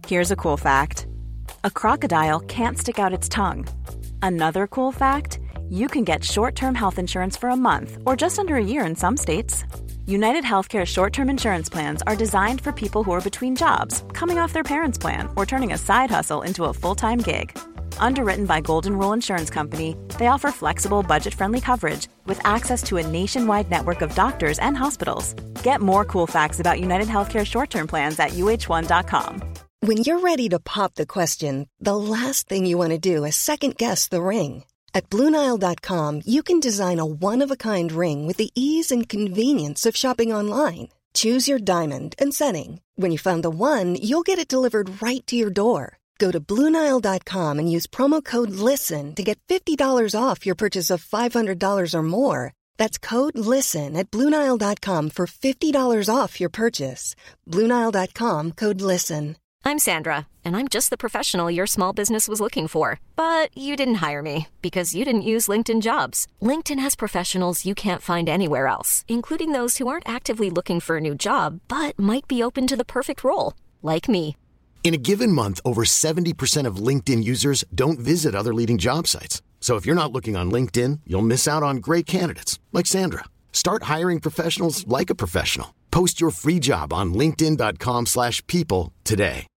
Here's a cool fact. A crocodile can't stick out its tongue. Another cool fact, you can get short-term health insurance for a month or just under a year in some states. United Healthcare short-term insurance plans are designed for people who are between jobs, coming off their parents' plan, or turning a side hustle into a full-time gig. Underwritten by Golden Rule Insurance Company, they offer flexible, budget-friendly coverage with access to a nationwide network of doctors and hospitals. Get more cool facts about United Healthcare short-term plans at uh1.com. When you're ready to pop the question, the last thing you want to do is second-guess the ring. At BlueNile.com, you can design a one-of-a-kind ring with the ease and convenience of shopping online. Choose your diamond and setting. When you find the one, you'll get it delivered right to your door. Go to BlueNile.com and use promo code LISTEN to get $50 off your purchase of $500 or more. That's code LISTEN at BlueNile.com for $50 off your purchase. BlueNile.com, code LISTEN. I'm Sandra, and I'm just the professional your small business was looking for. But you didn't hire me because you didn't use LinkedIn Jobs. LinkedIn has professionals you can't find anywhere else, including those who aren't actively looking for a new job, but might be open to the perfect role, like me. In a given month, over 70% of LinkedIn users don't visit other leading job sites. So if you're not looking on LinkedIn, you'll miss out on great candidates like Sandra. Start hiring professionals like a professional. Post your free job on linkedin.com/people today.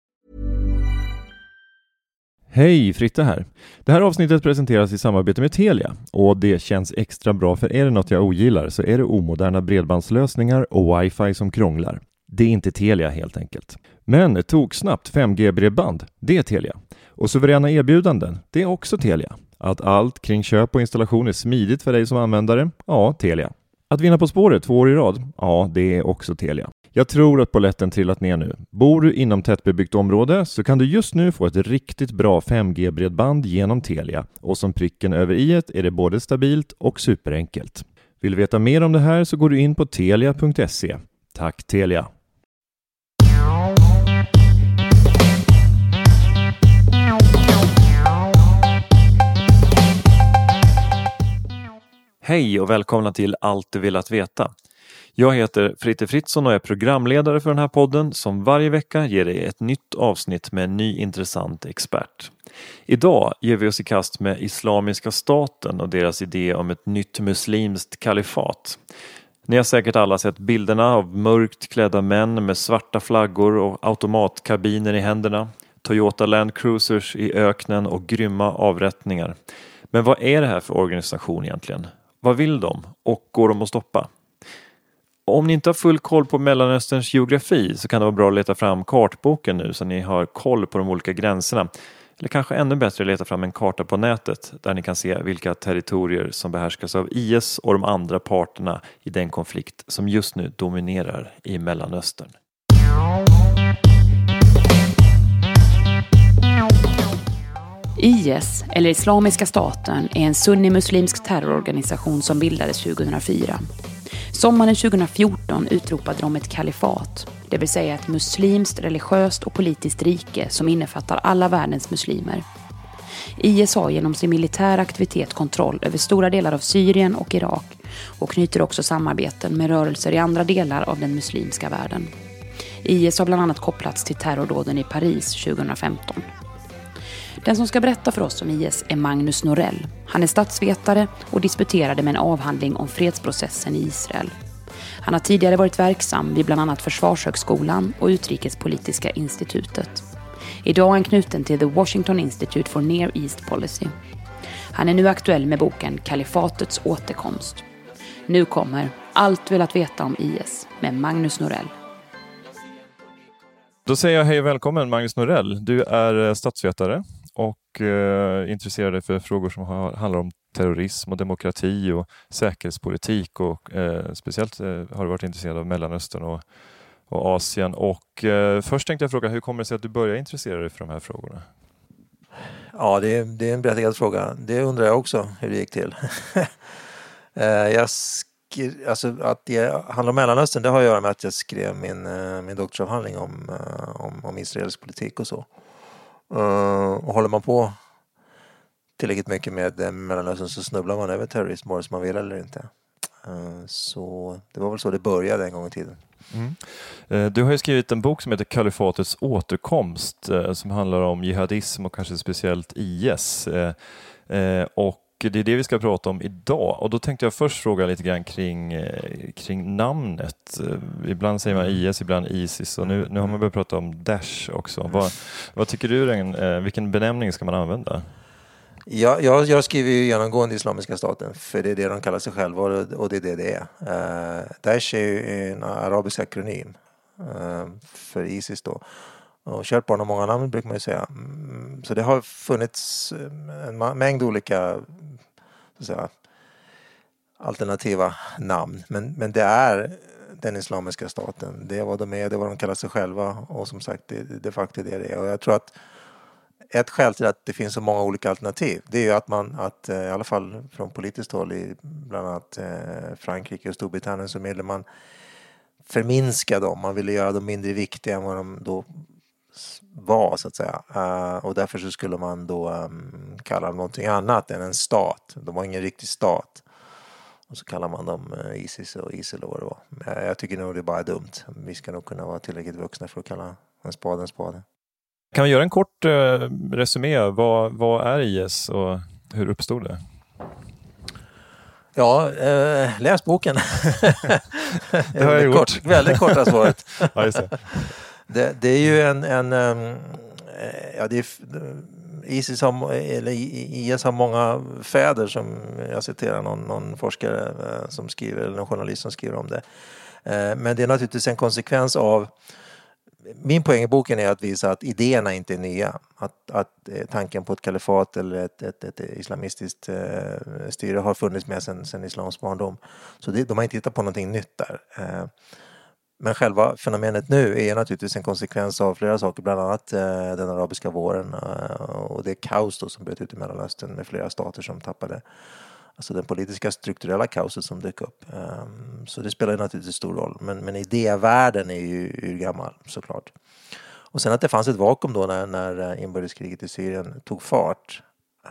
Hej, Fritte här. Det här avsnittet presenteras i samarbete med Telia och det känns extra bra, för är det något jag ogillar så är det omoderna bredbandslösningar och wifi som krånglar. Det är inte Telia helt enkelt. Men toksnabbt 5G-bredband, det är Telia. Och suveräna erbjudanden, det är också Telia. Att allt kring köp och installation är smidigt för dig som användare, ja, Telia. Att vinna På spåret 2 år i rad, ja, det är också Telia. Jag tror att polletten trillat ner nu. Bor du inom tättbebyggt område så kan du just nu få ett riktigt bra 5G-bredband genom Telia. Och som pricken över i-et är det både stabilt och superenkelt. Vill du veta mer om det här så går du in på telia.se. Tack Telia! Hej och välkomna till Allt du vill att veta. Jag heter Fritte Fritzson och är programledare för den här podden som varje vecka ger dig ett nytt avsnitt med en ny intressant expert. Idag ger vi oss i kast med Islamiska staten och deras idé om ett nytt muslimskt kalifat. Ni har säkert alla sett bilderna av mörkt klädda män med svarta flaggor och automatkabiner i händerna, Toyota Land Cruisers i öknen och grymma avrättningar. Men vad är det här för organisation egentligen? Vad vill de? Och går de att stoppa? Om ni inte har full koll på Mellanösterns geografi så kan det vara bra att leta fram kartboken nu så ni har koll på de olika gränserna. Eller kanske ännu bättre leta fram en karta på nätet där ni kan se vilka territorier som behärskas av IS och de andra parterna i den konflikt som just nu dominerar i Mellanöstern. IS, eller Islamiska staten, är en sunnimuslimsk terrororganisation som bildades 2004. Sommaren 2014 utropade de ett kalifat, det vill säga ett muslimskt, religiöst och politiskt rike som innefattar alla världens muslimer. IS har genom sin militära aktivitet kontroll över stora delar av Syrien och Irak och knyter också samarbeten med rörelser i andra delar av den muslimska världen. IS har bland annat kopplats till terrordåden i Paris 2015. Den som ska berätta för oss om IS är Magnus Norell. Han är statsvetare och disputerade med en avhandling om fredsprocessen i Israel. Han har tidigare varit verksam vid bland annat Försvarshögskolan och Utrikespolitiska institutet. Idag är han knuten till The Washington Institute for Near East Policy. Han är nu aktuell med boken Kalifatets återkomst. Nu kommer Allt vill att veta om IS med Magnus Norell. Då säger jag hej och välkommen Magnus Norell. Du är statsvetare och intresserad dig för frågor som handlar om terrorism och demokrati och säkerhetspolitik och speciellt har du varit intresserad av Mellanöstern och Asien. Och först tänkte jag fråga, hur kommer det sig att du började intressera dig för de här frågorna? Ja, det är en berättigad fråga. Det undrar jag också hur det gick till. Alltså att det handlar om Mellanöstern, det har att göra med att jag skrev min doktorsavhandling om Israels politik och så. Och håller man på tillräckligt mycket med Mellanöstern så snubblar man över terrorism vare sig man vill eller inte. Så det var väl så det började en gång i tiden. Du har ju skrivit en bok som heter Kalifatets återkomst som handlar om jihadism och kanske speciellt IS. Och det är det vi ska prata om idag. Och då tänkte jag först fråga lite grann kring namnet. Ibland säger man IS, ibland ISIS. Och nu har man börjat prata om Daesh också. Vad tycker du, vilken benämning ska man använda? Jag skriver ju genomgående Islamiska staten, för det är det de kallar sig själva och det är det är. Daesh är ju en arabisk akronym för ISIS då. Och kört barn har många namn brukar man ju säga. Så det har funnits en mängd olika så att säga, alternativa namn. Men det är den Islamiska staten. Det är vad de är, det är vad de kallar sig själva. Och som sagt, det är faktiskt det är. Och jag tror att ett skäl till att det finns så många olika alternativ, det är ju att i alla fall från politiskt håll i bland annat Frankrike och Storbritannien så ville man förminska dem. Man ville göra dem mindre viktiga än vad de då var så att säga. Och därför så skulle man då kalla dem någonting annat än en stat. De var ingen riktig stat. Och så kallar man dem ISIS och ISIL och vad det var. Jag tycker nog det är bara dumt. Vi ska nog kunna vara tillräckligt vuxna för att kalla en spade en spade. Kan vi göra en kort resumé? Vad är IS och hur uppstod det? Ja, läs boken. Det har jag gjort. Väldigt korta svaret. Ja, just det. Det är ju IS har många fäder som jag citerar någon forskare som skriver eller någon journalist som skriver om det. Men det är naturligtvis en konsekvens av. Min poäng i boken är att visa att idéerna inte är nya. Att tanken på ett kalifat eller ett islamistiskt styre har funnits med sedan islams barndom. Så de har inte hittat på någonting nytt där. Men själva fenomenet nu är naturligtvis en konsekvens av flera saker. Bland annat den arabiska våren och det kaos då som bröt ut i Mellanöstern med flera stater som tappade. Alltså den politiska strukturella kaoset som dök upp. Så det spelar ju naturligtvis stor roll. Men idévärlden är ju urgammal såklart. Och sen att det fanns ett vakuum då när inbördeskriget i Syrien tog fart.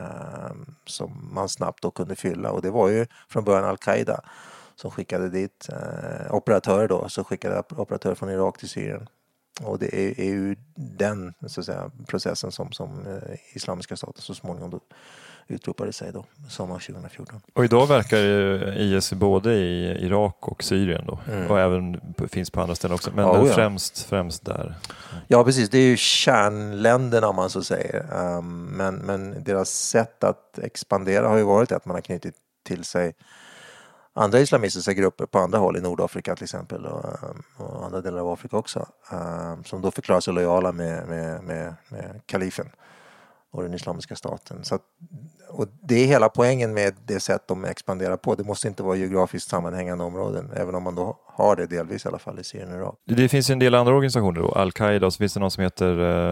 Som man snabbt då kunde fylla. Och det var ju från början Al-Qaida som skickade dit operatörer då. Så skickade operatörer från Irak till Syrien. Och det är ju den så att säga, processen som Islamiska staten så småningom då utropade sig då, sommar 2014. Och idag verkar IS både i Irak och Syrien då. Och även finns på andra ställen också. Men främst där. Ja, precis. Det är ju kärnländerna om man så säger. Men deras sätt att expandera har ju varit att man har knutit till sig andra islamistiska grupper på andra håll i Nordafrika till exempel och andra delar av Afrika också. Som då förklarar sig lojala med kalifen och den islamiska staten. Så och det är hela poängen med det sätt de expanderar på. Det måste inte vara geografiskt sammanhängande områden, även om man då har det delvis i alla fall i Syrien och Irak. Det finns ju en del andra organisationer då, Al-Qaida, och så finns det någon som heter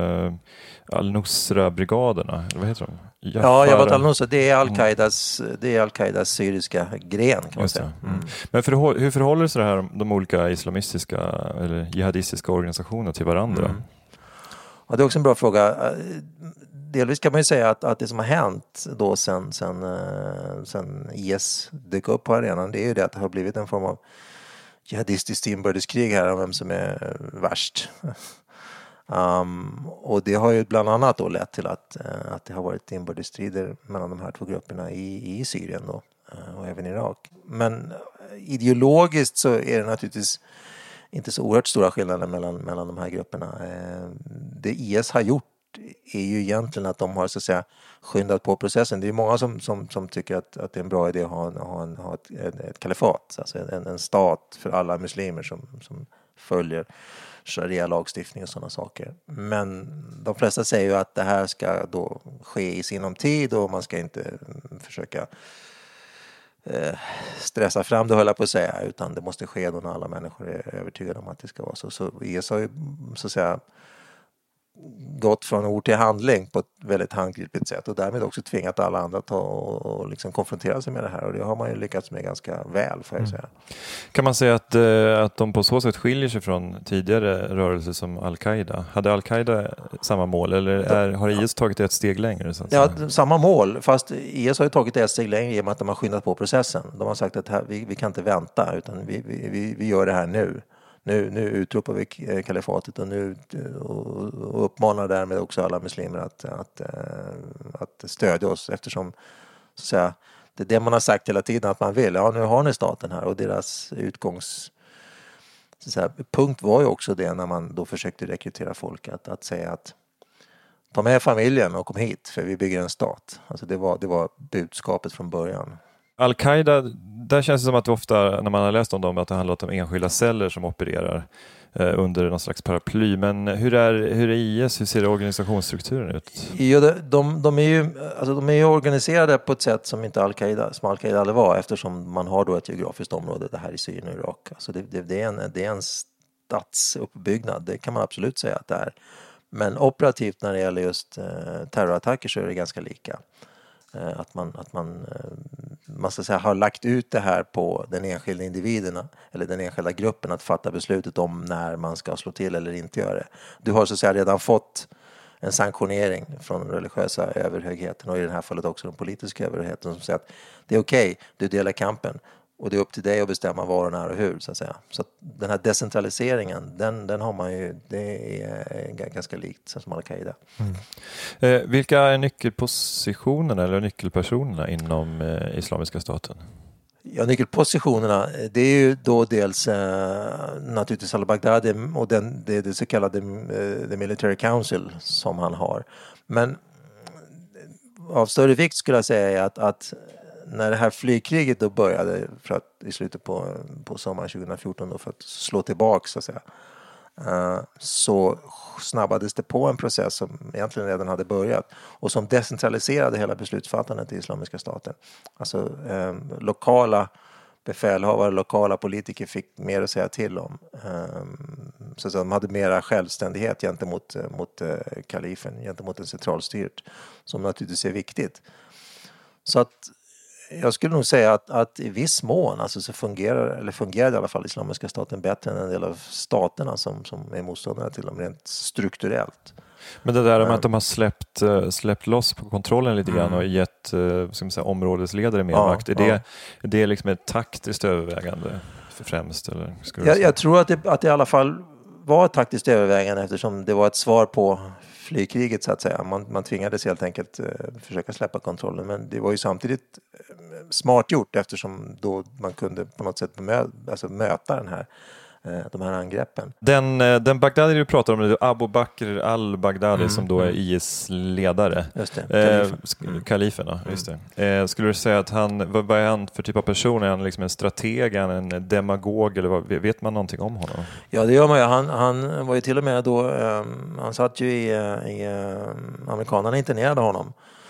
Al-Nusra-brigaderna, eller vad heter de? Ja, Jabhat al-Nusra, det är Al-Qaidas syriska gren kan man säga. Men hur förhåller sig det här, de olika islamistiska eller jihadistiska organisationerna till varandra? Ja, det är också en bra fråga. Delvis kan man ju säga att det som har hänt då sen IS dök upp på arenan, det är ju det att det har blivit en form av jihadistiskt inbördeskrig här om vem som är värst. Och det har ju bland annat då lett till att det har varit inbördesstrider mellan de här två grupperna i Syrien då, och även Irak. Men ideologiskt så är det naturligtvis inte så oerhört stora skillnader mellan de här grupperna. Det IS har gjort är ju egentligen att de har så att säga skyndat på processen. Det är många som tycker att det är en bra idé att ha ett kalifat, alltså en stat för alla muslimer som följer sharia-lagstiftning och sådana saker. Men de flesta säger ju att det här ska då ske i sinom tid och man ska inte försöka stressa fram det, höll jag på att säga, utan det måste ske då när alla människor är övertygade om att det ska vara så. Så IS har ju så att säga gått från ord till handling på ett väldigt handgripligt sätt och därmed också tvingat alla andra att och liksom konfrontera sig med det här, och det har man ju lyckats med ganska väl, får jag säga. Kan man säga att de på så sätt skiljer sig från tidigare rörelser som Al-Qaida? Hade Al-Qaida samma mål eller har IS tagit ett steg längre? Så att säga? Samma mål, fast IS har ju tagit ett steg längre i och med att de har skyndat på processen. De har sagt att vi kan inte vänta, utan vi gör det här nu. Nu utropar vi kalifatet och uppmanar därmed också alla muslimer att stödja oss, eftersom så att säga, det är det man har sagt hela tiden att man vill. Ja, nu har ni staten här, och deras punkt var ju också det när man då försökte rekrytera folk att säga att ta med familjen och kom hit för vi bygger en stat. Alltså det var budskapet från början. Al-Qaida, där känns det som att det ofta, när man har läst om dem, att det handlar om enskilda celler som opererar under någon slags paraply. Men hur är IS? Hur ser organisationsstrukturen ut? Ja, de är ju organiserade på ett sätt som inte Al-Qaida aldrig var, eftersom man har då ett geografiskt område, det här i Syrien och Irak. Alltså det är en statsuppbyggnad, det kan man absolut säga att det är. Men operativt när det gäller just terrorattacker så är det ganska lika. Att man ska säga, har lagt ut det här på den enskilda individerna eller den enskilda gruppen att fatta beslutet om när man ska slå till eller inte göra det. Du har så att säga redan fått en sanktionering från den religiösa överhögheten och i det här fallet också den politiska överhögheten som säger att det är okej, du delar kampen och det är upp till dig att bestämma var och när och hur, så att säga. Så att den här decentraliseringen, den har man ju, det är ganska likt som Al-Qaida. Vilka är nyckelpositionerna eller nyckelpersonerna inom Islamiska staten? Ja, nyckelpositionerna, det är ju då dels naturligtvis al-Baghdadi och det så kallade the Military Council som han har. Men av större vikt skulle jag säga är att när det här flygkriget då började i slutet på sommaren 2014 då, för att slå tillbaka så att säga, så snabbades det på en process som egentligen redan hade börjat och som decentraliserade hela beslutsfattandet i Islamiska staten. Alltså lokala befälhavare, lokala politiker fick mer att säga till om. Så att de hade mera självständighet gentemot kalifen, gentemot en centralstyrt, som naturligtvis är viktigt. Så att jag skulle nog säga att i viss mån alltså så fungerar i alla fall Islamiska staten bättre än en del av staterna som är motståndare till dem rent strukturellt. Men det där med att de har släppt loss på kontrollen lite grann och gett områdesledare mer makt, är det liksom ett taktiskt övervägande främst? Eller jag tror att det i alla fall var ett taktiskt övervägande, eftersom det var ett svar på flygkriget så att säga. Man tvingades helt enkelt försöka släppa kontrollen, men det var ju samtidigt smart gjort, eftersom då man kunde på något sätt möta de här angreppen. Den Baghdadi du pratar om är Abu Bakr al-Baghdadi som då är IS ledare. Just det, kalifen. Just det. Skulle du säga att vad är han för typ av person? Är han liksom en strateg, en demagog, eller vet man någonting om honom? Ja, det gör man ju. Han var ju till och med då, han satt ju i amerikanerna internerade honom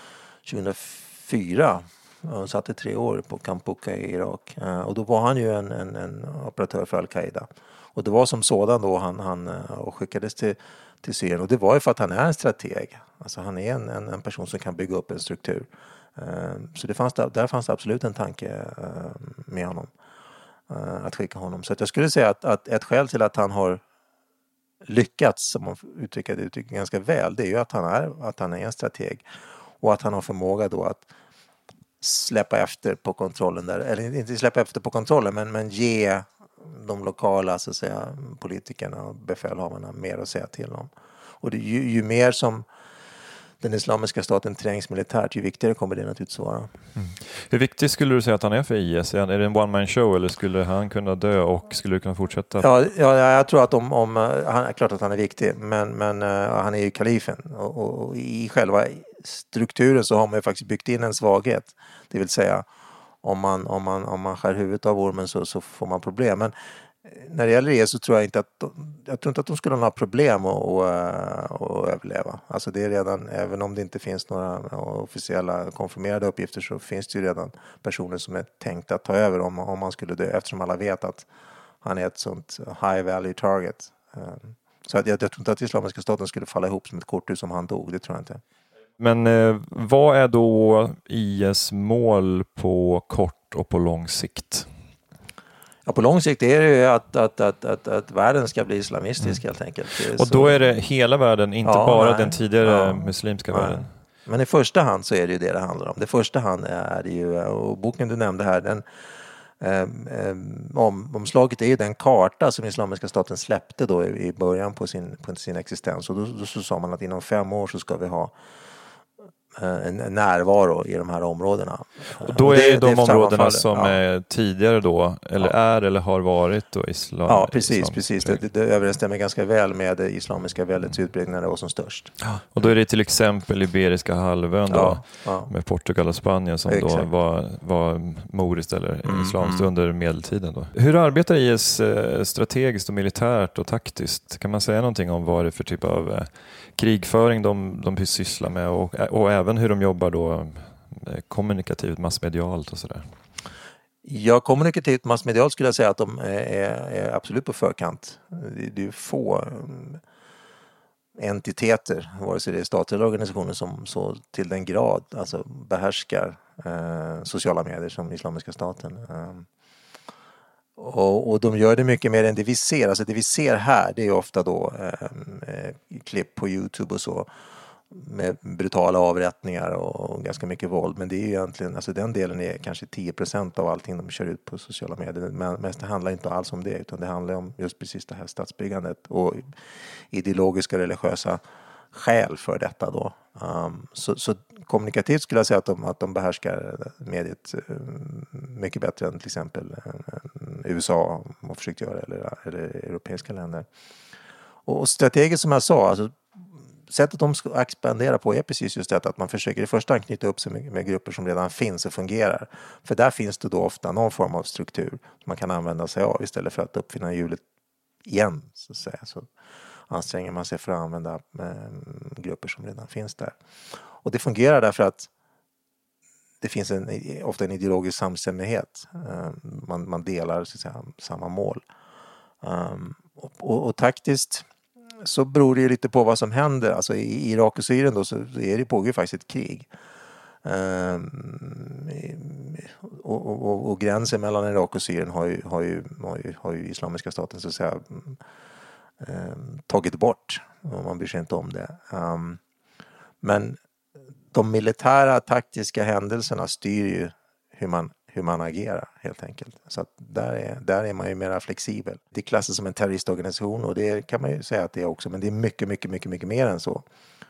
2004. Han satt i 3 år på Camp Bucca i Irak. Och då var han ju en operatör för Al-Qaida. Och det var som sådan då han skickades till Syrien. Och det var ju för att han är en strateg. Alltså han är en person som kan bygga upp en struktur. Så där fanns det absolut en tanke med honom. Att skicka honom. Så att jag skulle säga att ett skäl till att han har lyckats, som man uttrycker det ganska väl, det är ju att han är en strateg. Och att han har förmåga då att släppa efter på kontrollen där, eller inte släppa efter på kontrollen, men ge de lokala så att säga politikerna och befälhavarna mer att säga till om. Och det, ju mer som den islamiska staten trängs militärt, ju viktigare kommer det naturligtvis vara. Hur viktig skulle du säga att han är för IS? Är det en one-man show eller skulle han kunna dö och skulle du kunna fortsätta? Ja, jag tror att han är klart att han är viktig, men han är ju kalifen och i själva strukturen så har man ju faktiskt byggt in en svaghet. Det vill säga om man skär huvudet av ormen så får man problem. Men när det gäller det så tror jag inte att de skulle ha några problem att överleva. Alltså det är redan, även om det inte finns några officiella konfirmerade uppgifter, så finns det ju redan personer som är tänkta att ta över om man skulle dö, eftersom alla vet att han är ett sånt high value target. Så att jag tror inte att Islamiska staten skulle falla ihop som ett korthus som han dog, det tror jag inte. Men vad är då IS mål på kort och på lång sikt? Ja, på lång sikt är det ju att världen ska bli islamistisk helt enkelt. Och då är det hela världen, inte bara den tidigare muslimska världen? Men i första hand så är det ju det handlar om. Det första hand är det ju, och boken du nämnde här, den omslaget är ju den karta som Islamiska staten släppte då i början på sin existens. Och då så sa man att inom 5 år så ska vi ha en närvaro i de här områdena. Och då är det de områdena som är tidigare då, eller är eller har varit då islam. Ja, precis. Det överensstämmer ganska väl med det islamiska väldets utbredning när det var som störst. Och då är det till exempel Iberiska halvön då, med Portugal och Spanien som då var moriskt eller islamskt under medeltiden då. Hur arbetar IS strategiskt och militärt och taktiskt? Kan man säga någonting om vad det är för typ av krigföring de sysslar med och även hur de jobbar då kommunikativt, massmedialt och sådär? Ja, kommunikativt massmedialt skulle jag säga att de är absolut på förkant. Det är få entiteter, vare sig det är statliga organisationer som så till den grad alltså behärskar sociala medier som Islamiska staten. Och de gör det mycket mer än det vi ser. Alltså det vi ser här, det är ofta då klipp på YouTube och så med brutala avrättningar och ganska mycket våld. Men det är ju egentligen, alltså den delen är kanske 10% av allting de kör ut på sociala medier. Men det handlar inte alls om det, utan det handlar om just precis det här statsbyggandet och ideologiska religiösa skäl för detta då. Så kommunikativt skulle jag säga att de behärskar mediet mycket bättre än till exempel USA har försökt göra eller europeiska länder. Och strategiskt som jag sa, alltså sättet de ska expandera på är precis just detta att man försöker i första hand knyta upp sig med grupper som redan finns och fungerar. För där finns det då ofta någon form av struktur som man kan använda sig av istället för att uppfinna hjulet igen så att säga. Så anstränger man sig för att använda grupper som redan finns där. Och det fungerar därför att det finns ofta en ideologisk samstämmighet. Man delar så att säga, samma mål. Och taktiskt så beror det lite på vad som händer. Alltså i Irak och Syrien då så pågår faktiskt ett krig. Och gränsen mellan Irak och Syrien har ju Islamiska staten så att säga tagit bort. Och man bryr sig inte om det. Men de militära taktiska händelserna styr ju hur man agerar helt enkelt. Så att där är man ju mer flexibel. Det klassas som en terroristorganisation och det kan man ju säga att det är också. Men det är mycket mer än så.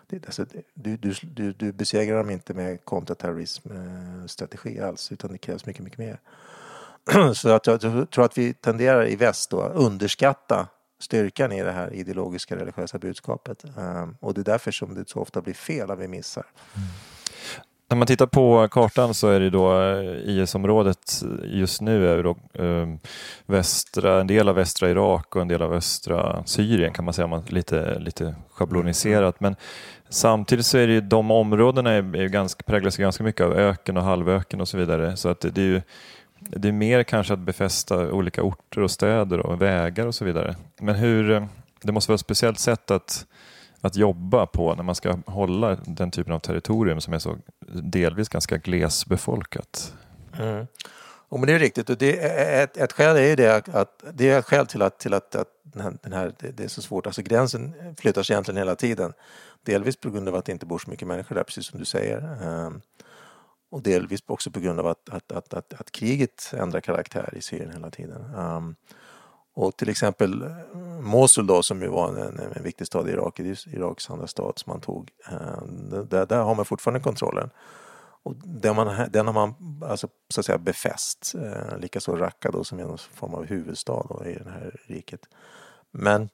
Du besegrar dem inte med kontraterrorismstrategi alls utan det krävs mycket mer. Så jag tror att vi tenderar i väst då att underskatta styrkan i det här ideologiska religiösa budskapet. Och det är därför som det så ofta blir fel att vi missar. När man tittar på kartan så är det då IS-området just nu är då en del av västra Irak och en del av västra Syrien kan man säga, man lite schabloniserat. Men samtidigt så är det ju, de områdena präglas ganska mycket av öken och halvöken och så vidare. Så att det är mer kanske att befästa olika orter och städer och vägar och så vidare. Men det måste vara ett speciellt sätt att jobba på när man ska hålla den typen av territorium som är så delvis ganska glesbefolkat. Och men det är riktigt och det är ett skäl är ju det att det är ett skäl till att den här det är så svårt. Alltså gränsen flyttar sig egentligen hela tiden. Delvis på grund av att det inte bor så mycket människor där, precis som du säger. Och delvis också på grund av att kriget ändrar karaktär i Syrien hela tiden. Och till exempel Mosul då, som ju var en viktig stad i Irak, Iraks andra stad som man tog. Där har man fortfarande kontrollen. Och den har man alltså, så att säga befäst. Likaså Raqqa då, som är någon form av huvudstad då, i det här riket. Men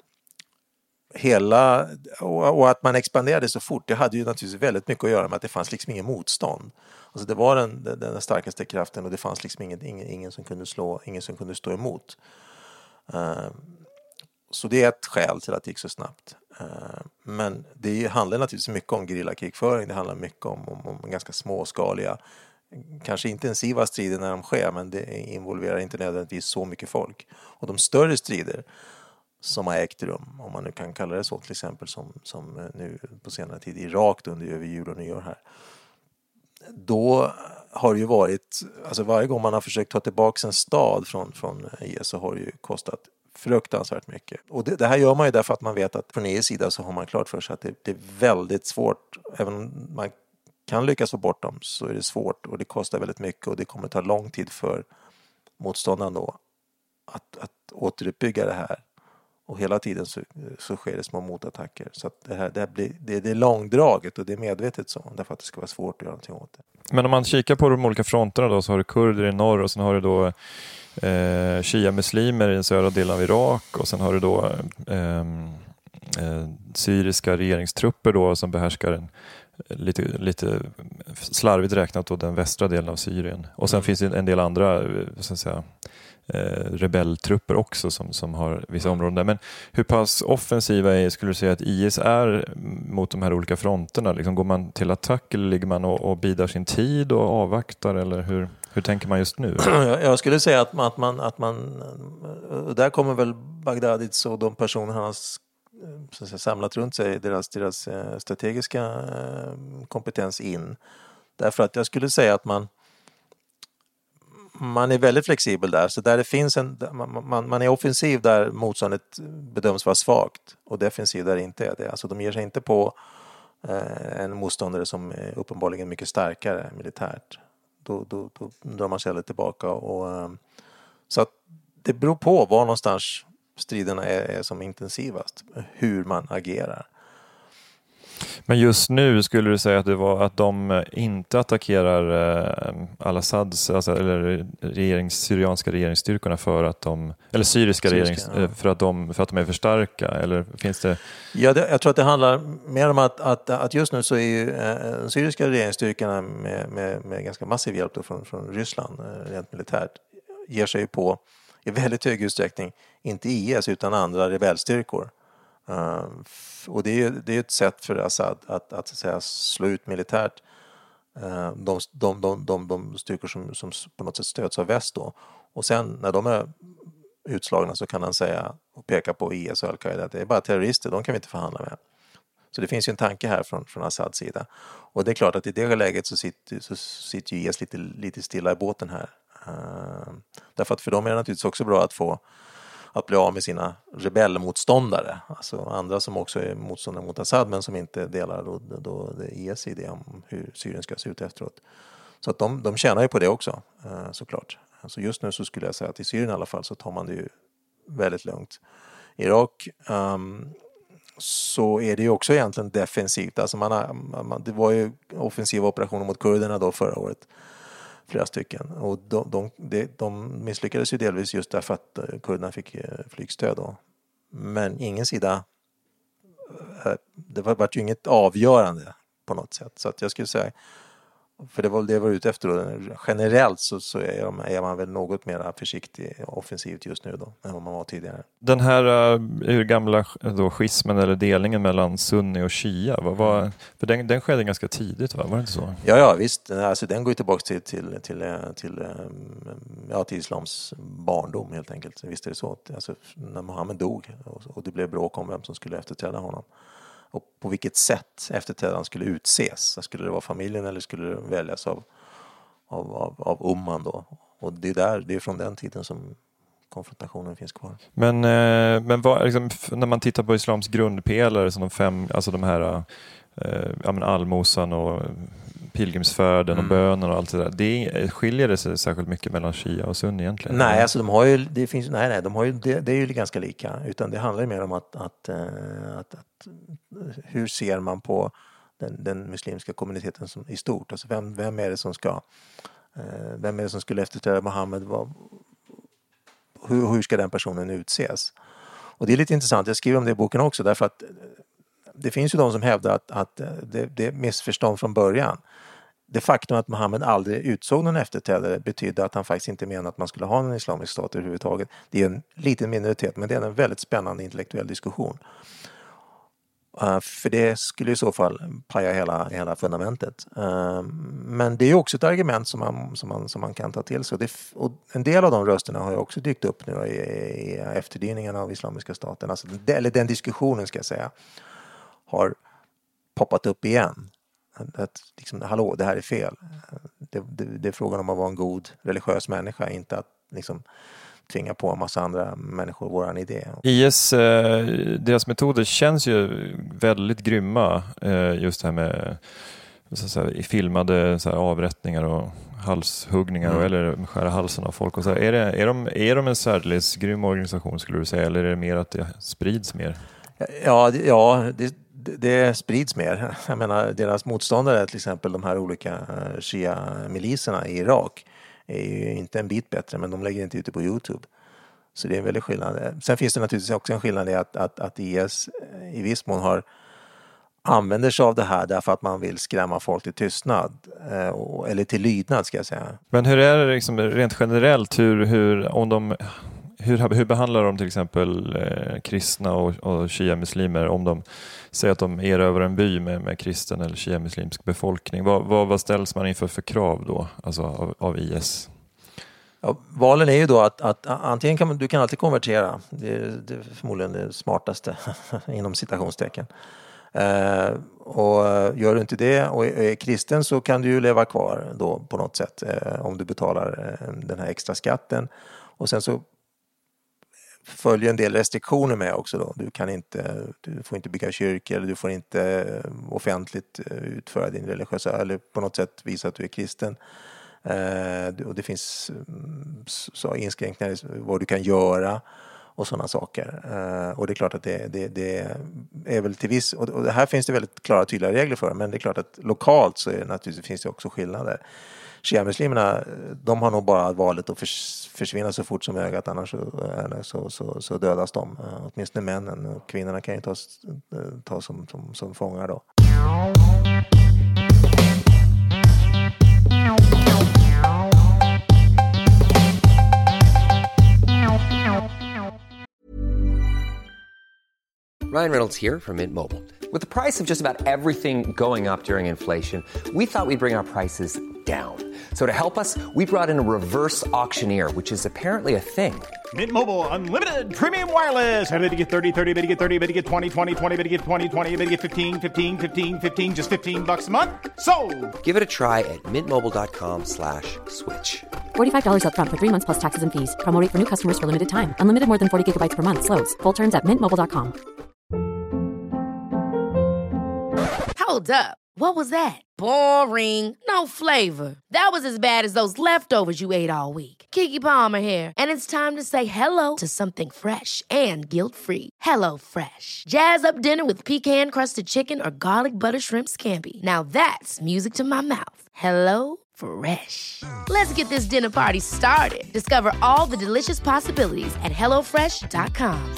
och att man expanderade så fort, det hade ju naturligtvis väldigt mycket att göra med att det fanns liksom ingen motstånd. Alltså det var den starkaste kraften och det fanns liksom ingen som kunde stå emot. Så det är ett skäl till att det gick så snabbt. Men det handlar naturligtvis mycket om gerillakrigföring. Det handlar mycket om ganska småskaliga, kanske intensiva strider när de sker, men det involverar inte nödvändigtvis så mycket folk. Och de större strider, som har ägt rum, om man nu kan kalla det så, till exempel som nu på senare tid i Irak under över jul och nyår här. Då har det ju varit, alltså varje gång man har försökt ta tillbaka en stad från IS så har det ju kostat fruktansvärt mycket. Och det här gör man ju därför att man vet att från IS sida så har man klart för sig att det är väldigt svårt, även om man kan lyckas få bort dem så är det svårt och det kostar väldigt mycket och det kommer ta lång tid för motståndaren då att återuppbygga det här. Och hela tiden så sker det små motattacker. Så att det är långdraget och det är medvetet så. Därför att det ska vara svårt att göra någonting åt det. Men om man kikar på de olika fronterna då, så har du kurder i norr och sen har du då shia-muslimer i den södra delen av Irak och sen har du då syriska regeringstrupper då som behärskar lite slarvigt räknat då den västra delen av Syrien. Och sen finns det en del andra så att säga, rebelltrupper också som har vissa områden där. Men hur pass offensiva skulle du säga att IS är mot de här olika fronterna? Liksom, går man till attack eller ligger man och bidar sin tid och avvaktar? Eller hur tänker man just nu? Jag skulle säga att man där kommer väl Bagdadis och de personer han har så att säga, samlat runt sig, deras strategiska kompetens in. Därför att jag skulle säga att man är väldigt flexibel där, så där det finns man är offensiv där motståndet bedöms vara svagt och defensiv där det inte är det. Alltså de ger sig inte på en motståndare som är uppenbarligen mycket starkare militärt. Då drar man sig tillbaka och så att det beror på var någonstans striderna är som intensivast, hur man agerar. Men just nu skulle du säga att det var att de inte attackerar al-Assads eller syrianska regeringsstyrkorna för att de eller syriska för att de är för starka, eller finns det? Ja, jag tror att det handlar mer om att just nu så är ju syriska regeringsstyrkorna med ganska massiv hjälp då från Ryssland rent militärt ger sig på i väldigt hög utsträckning inte IS utan andra rebellstyrkor. Och det är ett sätt för Assad att säga, slå ut militärt de styrkor som på något sätt stöds av väst då. Och sen när de är utslagna så kan han säga och peka på IS och Al-Qaida att det är bara terrorister, de kan vi inte förhandla med. Så det finns ju en tanke här från Assads sida. Och det är klart att i det läget så sitter ju IS lite stilla i båten här. Därför att för dem är det naturligtvis också bra att bli av med sina rebellmotståndare, alltså andra som också är motståndare mot Assad men som inte delar då det IS idé om hur Syrien ska se ut efteråt. Så att de tjänar ju på det också, såklart. Alltså just nu så skulle jag säga att i Syrien i alla fall så tar man det ju väldigt lugnt. I Irak så är det ju också egentligen defensivt. Alltså det var ju offensiva operationer mot kurderna då förra året. Flera stycken. Och de misslyckades ju delvis just därför att kurderna fick flygstöd då. Men ingen sida, det var ju inget avgörande på något sätt. Så att jag skulle säga, för det var det jag var ute efter då, generellt så är man väl något mer försiktig offensivt just nu då än vad man var tidigare. Den här gamla då, schismen eller delningen mellan sunni och shia, för den skedde ganska tidigt, va? Var det inte så? Ja visst, alltså den går ju tillbaka till islams barndom helt enkelt. Visst är det så, alltså, när Muhammed dog och det blev bråk om vem som skulle efterträda honom. Och på vilket sätt efterträdaren skulle utses. Skulle det vara familjen eller skulle det väljas av umman då? Och det är från den tiden som konfrontationen finns kvar. Men vad, liksom, när man tittar på islams grundpelare som de 5, alltså de här allmosan och pilgrimsfärden och bönen och allt det där. Det skiljer det sig särskilt mycket mellan shia och sunni egentligen? Nej, alltså det är ju ganska lika, utan det handlar mer om att hur ser man på den muslimska kommuniteten i stort? Alltså vem är det som skulle efterträda Muhammed? Hur ska den personen utses? Och det är lite intressant, jag skriver om det i boken också, därför att det finns ju de som hävdar att det är missförstånd från början. Det faktum att Muhammed aldrig utsåg någon efterträdare betyder att han faktiskt inte menar att man skulle ha en islamisk stat överhuvudtaget. Det är en liten minoritet, men det är en väldigt spännande intellektuell diskussion. För det skulle i så fall paja hela fundamentet. Men det är också ett argument som man kan ta till sig. Och en del av de rösterna har ju också dykt upp nu i efterdyningarna av Islamiska staten. Alltså, eller den diskussionen ska jag säga har poppat upp igen. Att liksom, hallå, det här är fel. Det är frågan om att vara en god religiös människa, inte att liksom tvinga på en massa andra människor våran idé. IS, deras metoder känns ju väldigt grymma, just här med så här, filmade så här, avrättningar och halshuggningar eller skära halsen av folk. Och så här. Är de en särdeles grym organisation, skulle du säga, eller är det mer att det sprids mer? Ja, det sprids mer. Jag menar, deras motståndare, till exempel de här olika Shia-miliserna i Irak, är ju inte en bit bättre, men de lägger inte ut det på YouTube. Så det är en väldigt skillnad. Sen finns det naturligtvis också en skillnad i att IS i viss mån använder sig av det här därför att man vill skrämma folk till tystnad, eller till lydnad, ska jag säga. Men hur är det liksom rent generellt, hur behandlar de till exempel kristna och shia-muslimer om de säger att de erövrar en by med kristen eller shia-muslimsk befolkning? Vad ställs man inför för krav då, alltså av IS? Ja, valen är ju då att antingen du kan alltid konvertera. Det är förmodligen det smartaste inom citationstecken. Och gör du inte det och är kristen, så kan du ju leva kvar då på något sätt om du betalar den här extra skatten. Och sen så följer en del restriktioner med också då. Du får inte bygga kyrkor, eller du får inte offentligt utföra din religiösa, eller på något sätt visa att du är kristen. Och det finns så inskränkningar i vad du kan göra och sådana saker. Och det är klart att det är väl till viss, och det här finns det väldigt klara tydliga regler för, men det är klart att lokalt så är det naturligtvis, finns det också skillnader. Shia-muslimerna, de har nog bara valet att försvinna så fort som ögat, annars så dödas de. Åtminstone männen, och kvinnorna kan ju tas som fångar då. Ryan Reynolds here from Mint Mobile. With the price of just about everything going up during inflation, we thought we'd bring our prices down. So to help us, we brought in a reverse auctioneer, which is apparently a thing. Mint Mobile Unlimited Premium Wireless. How to get 30, 30, bit to get 30, bit to get 20, 20, 20, bit to get 20, 20, bit to get 15, 15, 15, 15, just $15 a month? Sold! Give it a try at mintmobile.com/switch. $45 up front for 3 months plus taxes and fees. Promo rate for new customers for limited time. Unlimited more than 40 gigabytes per month. Slows full terms at mintmobile.com. Hold up. What was that? Boring. No flavor. That was as bad as those leftovers you ate all week. Keke Palmer here, and it's time to say hello to something fresh and guilt-free. Hello Fresh. Jazz up dinner with pecan-crusted chicken or garlic butter shrimp scampi. Now that's music to my mouth. Hello Fresh. Let's get this dinner party started. Discover all the delicious possibilities at hellofresh.com.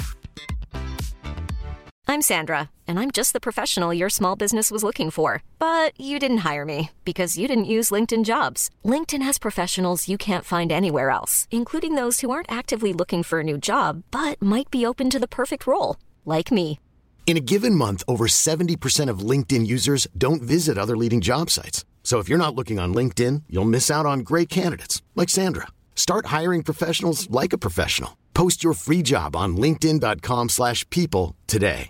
I'm Sandra, and I'm just the professional your small business was looking for. But you didn't hire me because you didn't use LinkedIn Jobs. LinkedIn has professionals you can't find anywhere else, including those who aren't actively looking for a new job, but might be open to the perfect role, like me. In a given month, over 70% of LinkedIn users don't visit other leading job sites. So if you're not looking on LinkedIn, you'll miss out on great candidates like Sandra. Start hiring professionals like a professional. Post your free job on linkedin.com/people today.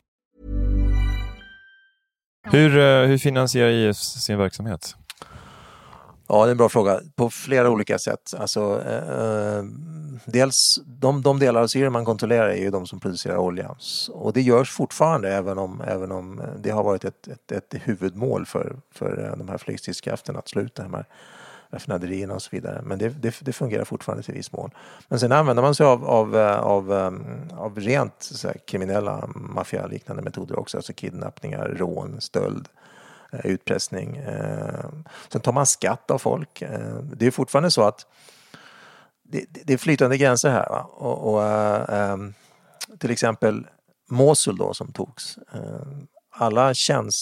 Hur finansierar IS sin verksamhet? Ja, det är en bra fråga. På flera olika sätt. Alltså, dels de delar av Syrien man kontrollerar är ju de som producerar olja. Och det görs fortfarande, även om det har varit ett huvudmål för de här flygstridskrafterna att sluta de här raffinaderierna och så vidare. Men det fungerar fortfarande till viss mån. Men sen använder man sig av rent så här, kriminella maffialiknande metoder också. Alltså kidnappningar, rån, stöld, utpressning. Sen tar man skatt av folk. Det är fortfarande så att det är flytande gränser här. Va? Och till exempel Mosul då som togs. Alla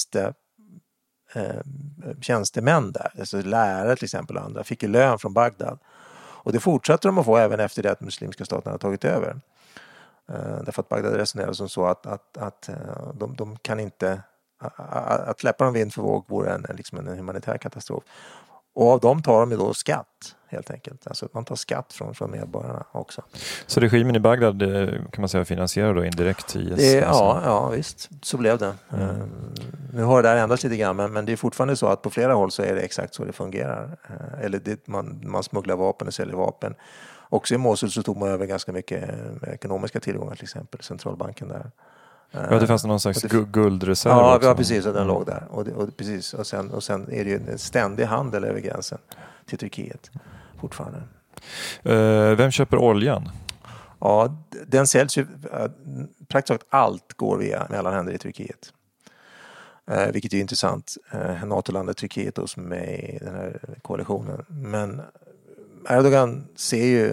tjänstemän där, alltså lärare till exempel och andra, fick ju lön från Bagdad. Och det fortsätter de att få även efter det att muslimska staterna har tagit över. Därför att Bagdad resonerar som så att de kan inte... Att släppa dem vind för våg vore en humanitär katastrof. Och av dem tar de ju då skatt, helt enkelt. Alltså man tar skatt från medborgarna också. Så regimen i Bagdad kan man säga finansierar då indirekt IS? Ja, visst. Så blev det. Nu har det där ändrats lite grann, men det är fortfarande så att på flera håll så är det exakt så det fungerar. Man smugglar vapen och säljer vapen. Också i Mosul så tog man över ganska mycket ekonomiska tillgångar, till exempel centralbanken där. Ja, det fanns någon slags guldreserv också. Ja, precis, och den låg där. Precis, och sen är det ju en ständig handel över gränsen till Turkiet fortfarande. Vem köper oljan? Ja, den säljs ju, praktiskt taget allt går via mellanhänder i Turkiet. Vilket är intressant. NATO-landet Turkiet då, som är med i den här koalitionen. Men Erdogan ser ju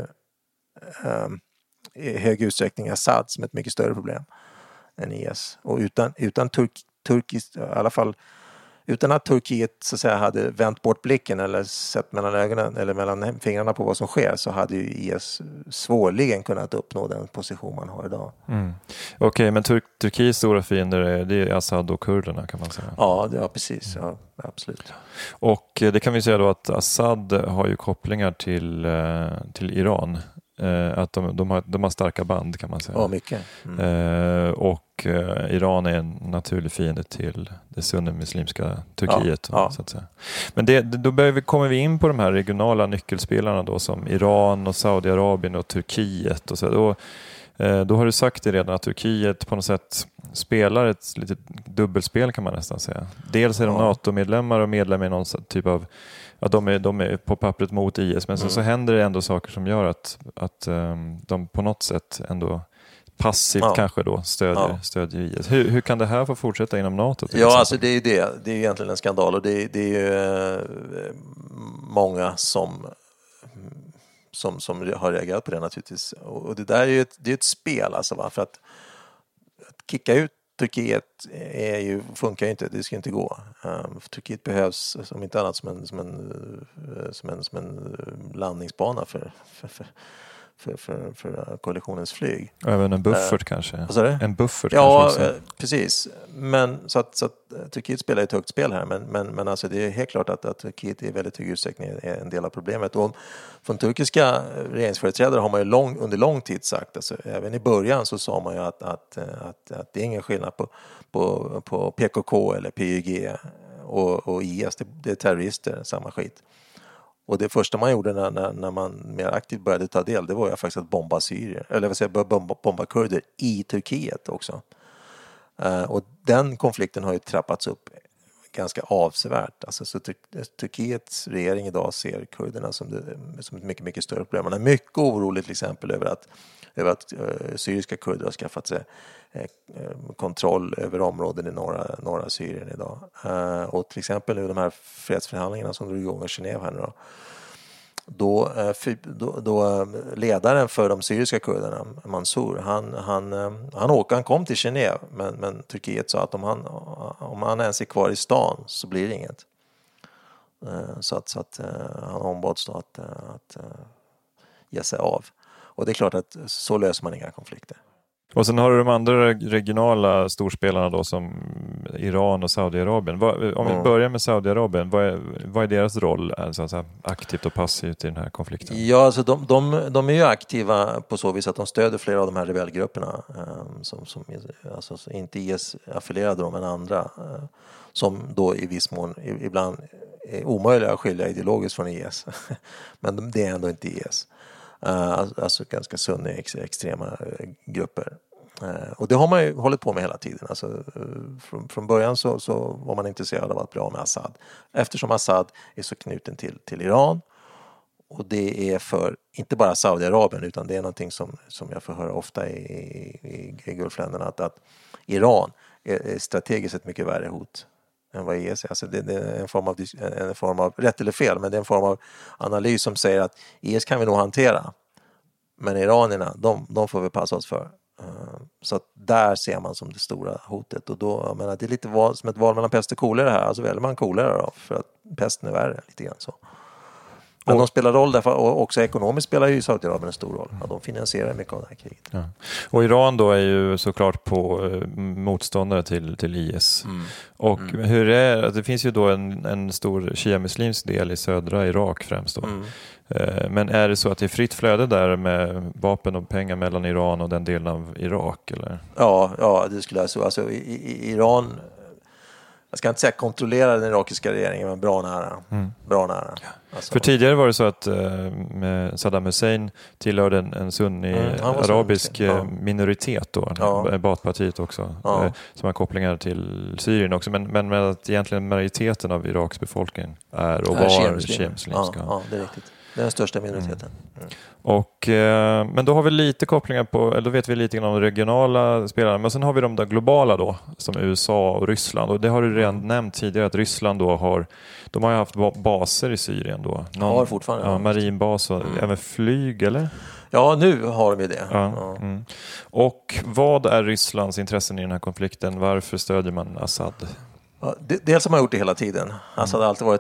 i hög utsträckning Assad som ett mycket större problem än IS. Och utan turkiskt, i alla fall utan att Turkiet så att säga hade vänt bort blicken eller sett mellan ögonen eller mellan fingrarna på vad som sker, så hade ju IS svårligen kunnat uppnå den position man har idag. Okej, men Turkiets stora fiender det är Assad och kurderna, kan man säga. Ja, precis. Ja, absolut. Och det kan vi säga då att Assad har ju kopplingar till Iran. Att de har starka band, kan man säga. Ja, mycket. Och Iran är en naturlig fiende till det sunnimuslimska Turkiet. Ja. Så att säga. Men då kommer vi in på de här regionala nyckelspelarna då, som Iran och Saudiarabien och Turkiet. Och så. Då har du sagt det redan, att Turkiet på något sätt spelar ett litet dubbelspel, kan man nästan säga. Dels är de NATO-medlemmar och medlemmar i någon typ av... Ja, de är på pappret mot IS, men så händer det ändå saker som gör att de på något sätt ändå passivt kanske då stödjer IS. Hur kan det här få fortsätta inom NATO? Ja, alltså det är ju det. Det är ju egentligen en skandal, och det är ju många som har reagerat på det naturligtvis. Och det där är ju ett spel, alltså, va? För att kicka ut Turkiet funkar ju inte, det ska inte gå. Turkiet behövs som inte annat som en landningsbana för koalitionens flyg. Även en buffert kanske. En buffert kanske. Ja, precis. Men så att Turkiet spelar ett högt spel här, men alltså det är helt klart att Turkiet i väldigt hög utsträckning är en del av problemet. Och från turkiska regeringsföreträdare har man ju under lång tid sagt, alltså, även i början så sa man ju att det är ingen skillnad på PKK eller PYG och IS, det är terrorister, samma skit. Och det första man gjorde när man mer aktivt började ta del, det var ju faktiskt att bomba syrier, eller bomba kurder i Turkiet också. Och den konflikten har ju trappats upp ganska avsevärt. Alltså, så Turkiets regering idag ser kurderna som ett mycket, mycket större problem. Man är mycket orolig till exempel över att syriska kurder har skaffat sig kontroll över områden i norra Syrien idag. Och till exempel nu de här fredsförhandlingarna som drog igång i Genève här nu då ledaren för de syriska kurderna, Mansour, han kom till Genève, men Turkiet sa att om han ens är kvar i stan så blir det inget. Så att han ombads då att ge sig av. Och det är klart att så löser man inga konflikter. Och sen har du de andra regionala storspelarna då, som Iran och Saudiarabien. Om vi börjar med Saudiarabien, vad är deras roll, alltså, aktivt och passivt i den här konflikten? Ja, alltså de är ju aktiva på så vis att de stöder flera av de här rebellgrupperna som alltså, inte IS-affilierade dem, men andra som då i viss mån ibland är omöjliga att skilja ideologiskt från IS. Men det är ändå inte IS. Alltså ganska sunna extrema grupper. Och det har man ju hållit på med hela tiden. Alltså, från början så var man intresserad av att bli av med Assad. Eftersom Assad är så knuten till Iran. Och det är för inte bara Saudiarabien, utan det är någonting som jag får höra ofta i Gulfländerna, att Iran är strategiskt ett mycket värre hot än vad IS är. Alltså det är en form av, rätt eller fel, men det är en form av analys som säger att IS kan vi nog hantera, men iranierna, de får vi passa oss för. Så att där ser man som det stora hotet. Och då, jag menar, det är lite som ett val mellan pest och kolera här. Alltså väljer man kolera då, för att pesten är värre, lite grann så. Men de spelar roll därför, och också ekonomiskt spelar ju Saudiarabien en stor roll. Ja, de finansierar mycket av det här kriget. Ja. Och Iran då är ju såklart på motståndare till IS. Och hur är det finns ju då en stor shia-muslimsk del i södra Irak främst då. Men är det så att det är fritt flöde där med vapen och pengar mellan Iran och den delen av Irak? Eller? Ja, det skulle jag säga. Alltså, i Iran, jag ska inte säga kontrollera den irakiska regeringen, men bra nära. Bra nära. Alltså, för tidigare var det så att Saddam Hussein tillhörde en sunni-arabisk minoritet då, Baathpartiet också, som har kopplingar till Syrien också, men att egentligen majoriteten av Iraks befolkning är och var shia-muslimska. Ja, det är riktigt. Det är den största minoriteten. Och, men då har vi lite kopplingar på, eller då vet vi lite grann om de regionala spelarna, men sen har vi de där globala då, som USA och Ryssland, och det har du redan nämnt tidigare att Ryssland då har ju haft baser i Syrien då. Har fortfarande. Ja, marinbas och även flyg, eller? Ja, nu har de ju det. Och vad är Rysslands intressen i den här konflikten? Varför stödjer man Assad? Ja, dels har man gjort det hela tiden. Assad har alltid varit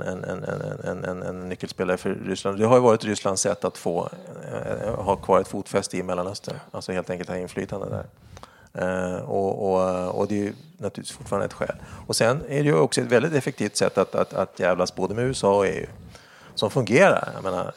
en nyckelspelare för Ryssland. Det har ju varit Rysslands sätt att ha kvar ett fotfäste i Mellanöstern. Alltså helt enkelt ha inflytande där. Och det är ju naturligtvis fortfarande ett skäl. Och sen är det ju också ett väldigt effektivt sätt att jävlas både med USA och EU. Som fungerar. Jag menar,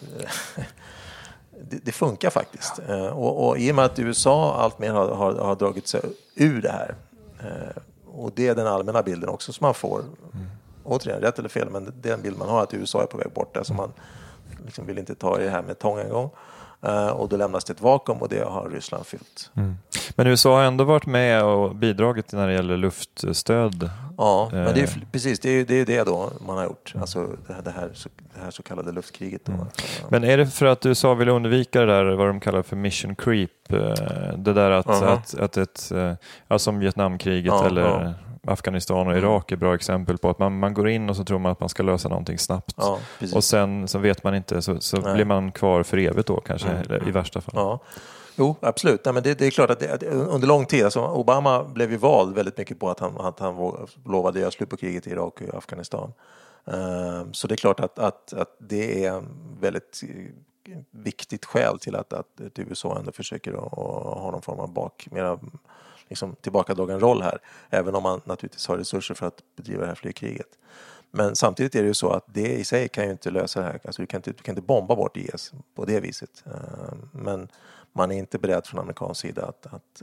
det funkar faktiskt. Och i och med att USA alltmer har dragit sig ur det här. Och det är den allmänna bilden också som man får. Återigen, rätt eller fel, men det är den bild man har att USA är på väg bort. Alltså man liksom vill inte ta i det här med tång en gång. Och då lämnas det ett vakuum och det har Ryssland fyllt. Men USA har ändå varit med och bidragit när det gäller luftstöd. Ja, men det är precis det är det då man har gjort. Alltså det här så kallade luftkriget då. Men är det för att USA vill undvika det där vad de kallar för mission creep, det där att ett som Vietnamkriget eller Afghanistan och Irak är bra exempel på att man går in och så tror man att man ska lösa någonting snabbt. Ja, och sen så vet man inte så blir man kvar för evigt då kanske i värsta fall. Ja. Jo, absolut. Nej, men det är klart att under lång tid, alltså Obama blev ju vald väldigt mycket på att han lovade göra slut på kriget i Irak och Afghanistan. Så det är klart att det är väldigt viktigt skäl till att USA ändå försöker att ha någon form av mera liksom tillbakadragen roll här, även om man naturligtvis har resurser för att bedriva det här flygkriget. Men samtidigt är det ju så att det i sig kan ju inte lösa det här. Alltså du kan inte bomba bort IS på det viset. Men man är inte beredd från amerikansk sida att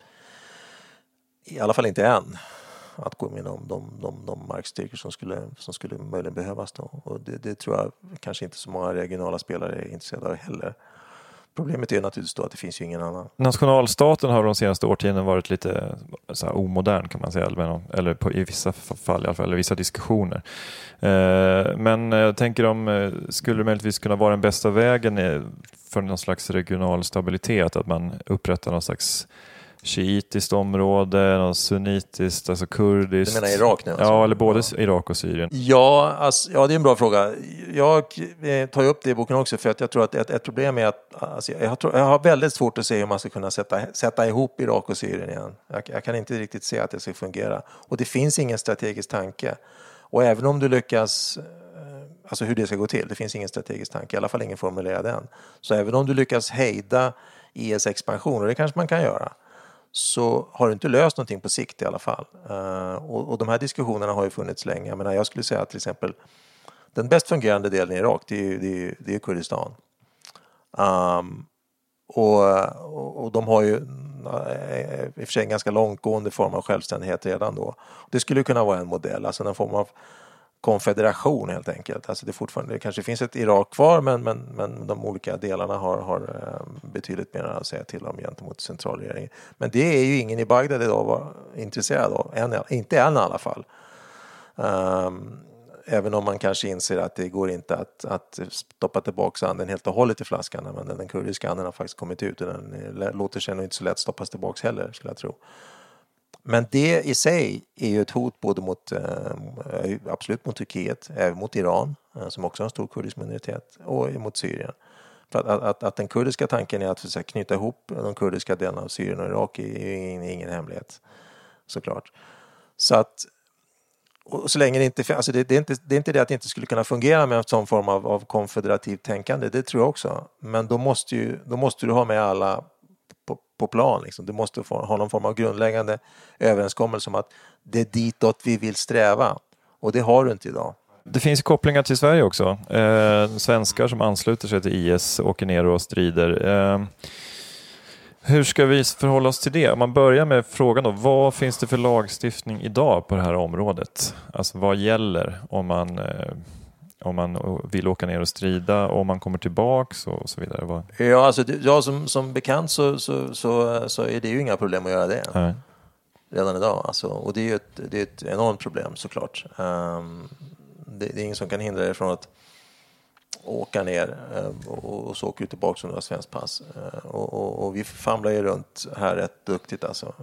i alla fall inte än, att gå med de markstyrkor som skulle möjligen behövas då. Och det tror jag kanske inte så många regionala spelare är intresserade av heller. Problemet är naturligtvis då att det finns ju ingen annan. Nationalstaten har de senaste årtionden varit lite så här omodern kan man säga, eller i vissa fall i alla fall, eller vissa diskussioner. Men jag tänker skulle det möjligtvis kunna vara den bästa vägen för någon slags regional stabilitet, att man upprättar någon slags shiitiskt område, någon sunnitiskt, alltså kurdiskt. Du menar Irak nu? Alltså? Ja, eller både Irak och Syrien. Ja, det är en bra fråga. Jag tar upp det i boken också för att jag tror att ett problem är att jag har väldigt svårt att se hur man ska kunna sätta ihop Irak och Syrien igen. Jag kan inte riktigt se att det ska fungera. Och det finns ingen strategisk tanke. Och även om du lyckas, alltså hur det ska gå till, det finns ingen strategisk tanke, i alla fall ingen formulerad än. Så även om du lyckas hejda IS expansion, och det kanske man kan göra, så har du inte löst någonting på sikt i alla fall. Och de här diskussionerna har ju funnits länge. Jag menar, jag skulle säga att till exempel den bäst fungerande delen i Irak, det är Kurdistan. Och de har ju i och för sig en ganska långtgående form av självständighet redan då. Det skulle kunna vara en modell, alltså en form av konfederation helt enkelt. Alltså det kanske finns ett Irak kvar, men de olika delarna har betydligt mer att säga till om gentemot centralregeringen. Men det är ju ingen i Bagdad idag var intresserad av, inte än i alla fall. Även om man kanske inser att det går inte att stoppa tillbaka anden helt och hållet i flaskan, men den kurdiska anden har faktiskt kommit ut och den låter sig nog inte så lätt stoppas tillbaka heller, skulle jag tro. Men det i sig är ju ett hot både absolut mot Turkiet, även mot Iran, som också har en stor kurdisk minoritet, och mot Syrien. För att den kurdiska tanken är att försöka knyta ihop de kurdiska delarna av Syrien och Irak är ingen hemlighet, såklart. Så att Och så länge det inte, alltså det är inte det att det inte skulle kunna fungera med en sån form av konfederativt tänkande, det tror jag också. Men då måste du ha med alla på plan. Liksom. Du måste ha någon form av grundläggande överenskommelse om att det är ditåt vi vill sträva. Och det har du inte idag. Det finns kopplingar till Sverige också. Svenskar som ansluter sig till IS åker ner och strider. Hur ska vi förhålla oss till det? Om man börjar med frågan då, vad finns det för lagstiftning idag på det här området? Alltså vad gäller om man vill åka ner och strida, om man kommer tillbaks och så vidare? Ja, alltså som bekant så är det ju inga problem att göra det. Nej. Redan idag. Alltså, och det är ett enormt problem såklart. Det är ingen som kan hindra dig från att åka ner och så åker du tillbaka under svensk pass. Och vi famlar ju runt här rätt duktigt alltså.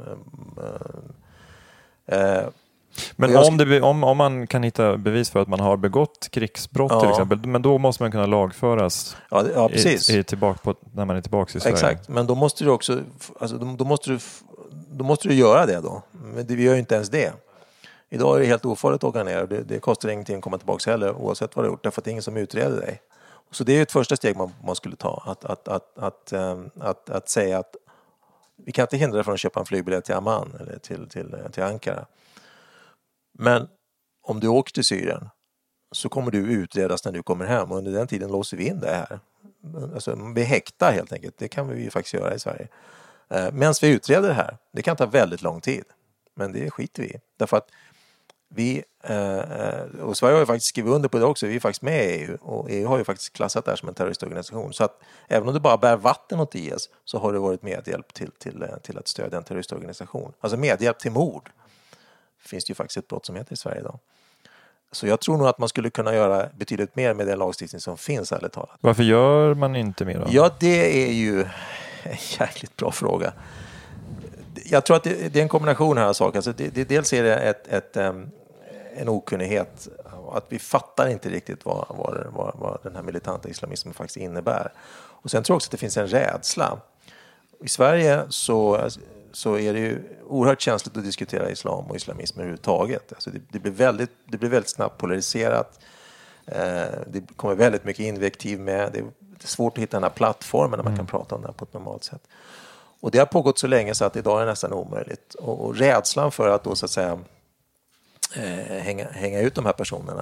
Men om man kan hitta bevis för att man har begått krigsbrott till exempel, men då måste man kunna lagföras precis. När man är tillbaka i Sverige. Exakt, men då måste du också, alltså, då måste du göra det då. Men vi gör ju inte ens det. Idag är det helt ofarligt att åka ner. Det kostar ingenting att komma tillbaka heller, oavsett vad du har gjort, därför att det är ingen som utreder dig. Så det är ju ett första steg man skulle ta. Att säga att vi kan inte hindra dig från att köpa en flygbiljett till Amman eller till Ankara. Men om du åker till Syrien så kommer du utredas när du kommer hem. Och under den tiden låser vi in det här. Alltså, vi häktar helt enkelt. Det kan vi ju faktiskt göra i Sverige. Medan vi utreder det här. Det kan ta väldigt lång tid. Men det skiter vi i. Därför att vi, och Sverige har ju faktiskt skrivit under på det också. Vi är faktiskt med i EU. Och EU har ju faktiskt klassat det här som en terroristorganisation. Så att även om du bara bär vatten åt IS så har det varit medhjälp till att stödja en terroristorganisation. Alltså medhjälp till mord. Finns det ju faktiskt ett brott som heter i Sverige idag. Så jag tror nog att man skulle kunna göra betydligt mer med den lagstiftning som finns, ärligt talat. Varför gör man inte mer då? Ja, det är ju en jäkligt bra fråga. Jag tror att det är en kombination här av saker. Alltså dels är det en okunnighet. Att vi fattar inte riktigt vad den här militanta islamismen faktiskt innebär. Och sen tror jag också att det finns en rädsla. I Sverige så är det ju oerhört känsligt att diskutera islam och islamism överhuvudtaget. Alltså det blir väldigt snabbt polariserat. Det kommer väldigt mycket invektiv med. Det är svårt att hitta den här plattformen när man kan prata om det här på ett normalt sätt. Och det har pågått så länge så att idag är det nästan omöjligt. Och rädslan för att då så att säga hänga ut de här personerna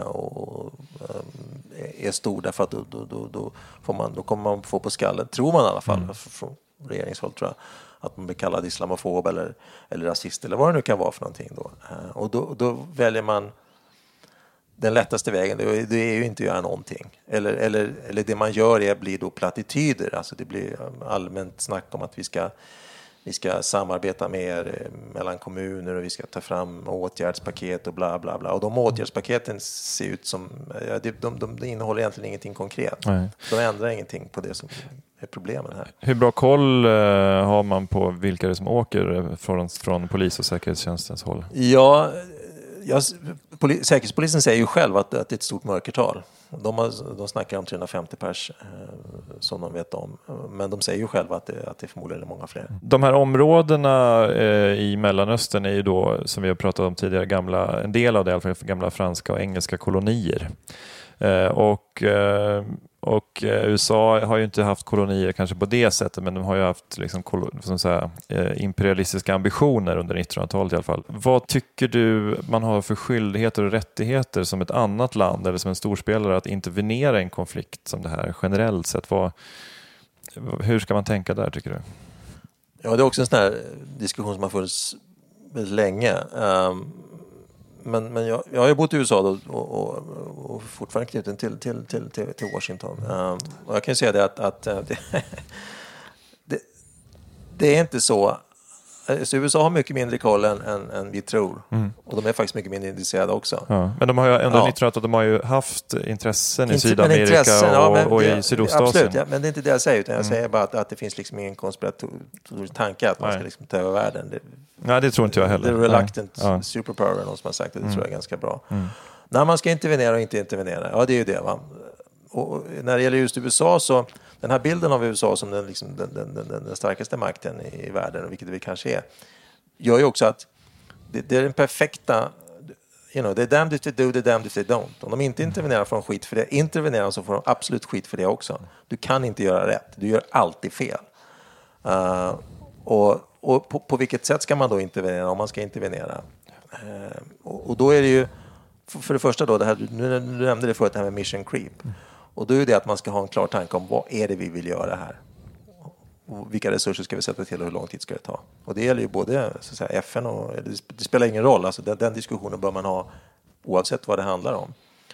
är stor, därför att då kommer man få på skallen, tror man i alla fall från regeringshåll, tror jag, att man blir kallad islamofob eller rasist eller vad det nu kan vara för någonting då. Och då väljer man den lättaste vägen. Det är ju inte att göra någonting. Eller det man gör blir då plattityder. Alltså det blir allmänt snack om att vi ska samarbeta mer mellan kommuner och vi ska ta fram åtgärdspaket och bla bla bla. Och de åtgärdspaketen ser ut som de innehåller egentligen ingenting konkret. Nej. De ändrar ingenting på det som är problemen här. Hur bra koll har man på vilka det som åker från polis- och säkerhetstjänstens håll? Ja, Säkerhetspolisen säger ju själv att det är ett stort mörkertal. De snackar om 350 pers som de vet om. Men de säger ju själva att det förmodligen är många fler. De här områdena i Mellanöstern är ju då, som vi har pratat om tidigare, en del av det i alla fall gamla franska och engelska kolonier. Och USA har ju inte haft kolonier kanske på det sättet, men de har ju haft liksom, imperialistiska ambitioner under 1900-talet i alla fall. Vad tycker du man har för skyldigheter och rättigheter som ett annat land eller som en storspelare att intervenera i en konflikt som det här generellt sett? Hur ska man tänka där, tycker du? Ja, det är också en sån här diskussion som har funnits väldigt länge. Men jag har ju bott i USA då, och fortfarande knuten till Washington. Och jag kan ju säga det att det är inte så. Så USA har mycket mindre koll än vi tror. Och de är faktiskt mycket mindre intresserade också. Ja. Men de har ju ändå att de har ju haft intressen i Sydamerika och i Sydostasien. Absolut, ja, men det är inte det jag säger. Utan jag säger bara att det finns liksom ingen konspiratorisk tanke att man ska liksom ta över världen. Nej, det tror inte jag heller. Det är reluctant superpower, någon som har sagt det. Det tror jag är ganska bra. När man ska intervenera och inte intervenera, ja det är ju det, va. Och när det gäller just USA, så den här bilden av USA som den starkaste makten i världen, vilket det kanske är, gör ju också att det är den perfekta they're damned if they do, they're damned if they don't. Om de inte intervenerar får de skit för det. Intervenerar de så får de absolut skit för det också. Du kan inte göra rätt. Du gör alltid fel. Och på vilket sätt ska man då intervenera om man ska intervenera? Och då är det ju, för det första då, det här, du nämnde det förut, det här med mission creep. Och då är det att man ska ha en klar tanke om vad är det vi vill göra här. Och vilka resurser ska vi sätta till och hur lång tid ska det ta? Och det gäller ju både så att säga, FN och... Det spelar ingen roll, alltså den diskussionen bör man ha oavsett vad det handlar om.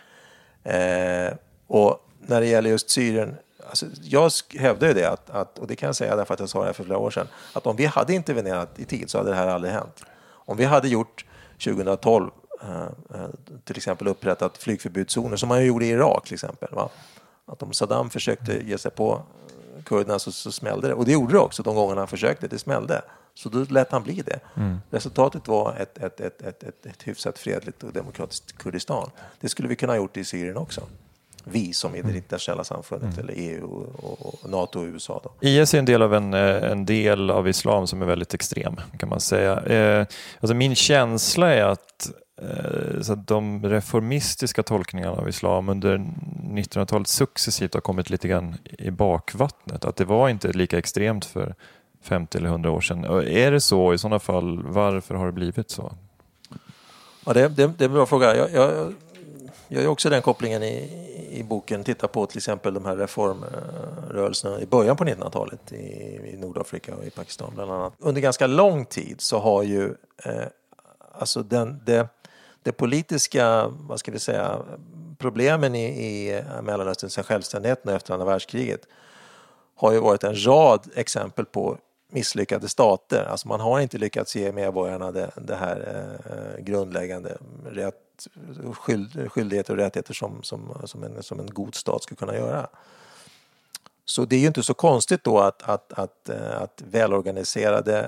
Och när det gäller just Syrien... Alltså, jag hävdar ju det, att, och det kan jag säga därför att jag sa det här för flera år sedan, att om vi hade intervenerat i tid så hade det här aldrig hänt. Om vi hade gjort 2012 till exempel upprättat flygförbudszoner som man ju gjorde i Irak till exempel, va? Att om Saddam försökte ge sig på kurderna så smällde det. Och det gjorde det också de gångerna han försökte. Det smällde. Så då lät han bli det. Resultatet var ett hyfsat fredligt och demokratiskt Kurdistan. Det skulle vi kunna ha gjort i Syrien också. Vi som i det internationella samfundet eller EU och NATO och USA då. IS är en del av en del av islam som är väldigt extrem, kan man säga. Alltså min känsla är att så att de reformistiska tolkningarna av islam under 1900-talet successivt har kommit lite grann i bakvattnet. Att det var inte lika extremt för 50 eller 100 år sedan. Och är det så i sådana fall, varför har det blivit så? Ja, det är en bra fråga. Jag gör också den kopplingen i boken. Titta på till exempel de här reformrörelserna i början på 1900-talet i Nordafrika och i Pakistan bland annat. Under ganska lång tid så har ju alltså det politiska, vad ska vi säga, problemen i Mellanöstern sedan självständigheten efter andra världskriget har ju varit en rad exempel på misslyckade stater. Alltså man har inte lyckats ge medborgarna det här grundläggande skyldigheter och rättigheter som en god stat ska kunna göra. Så det är ju inte så konstigt då att välorganiserade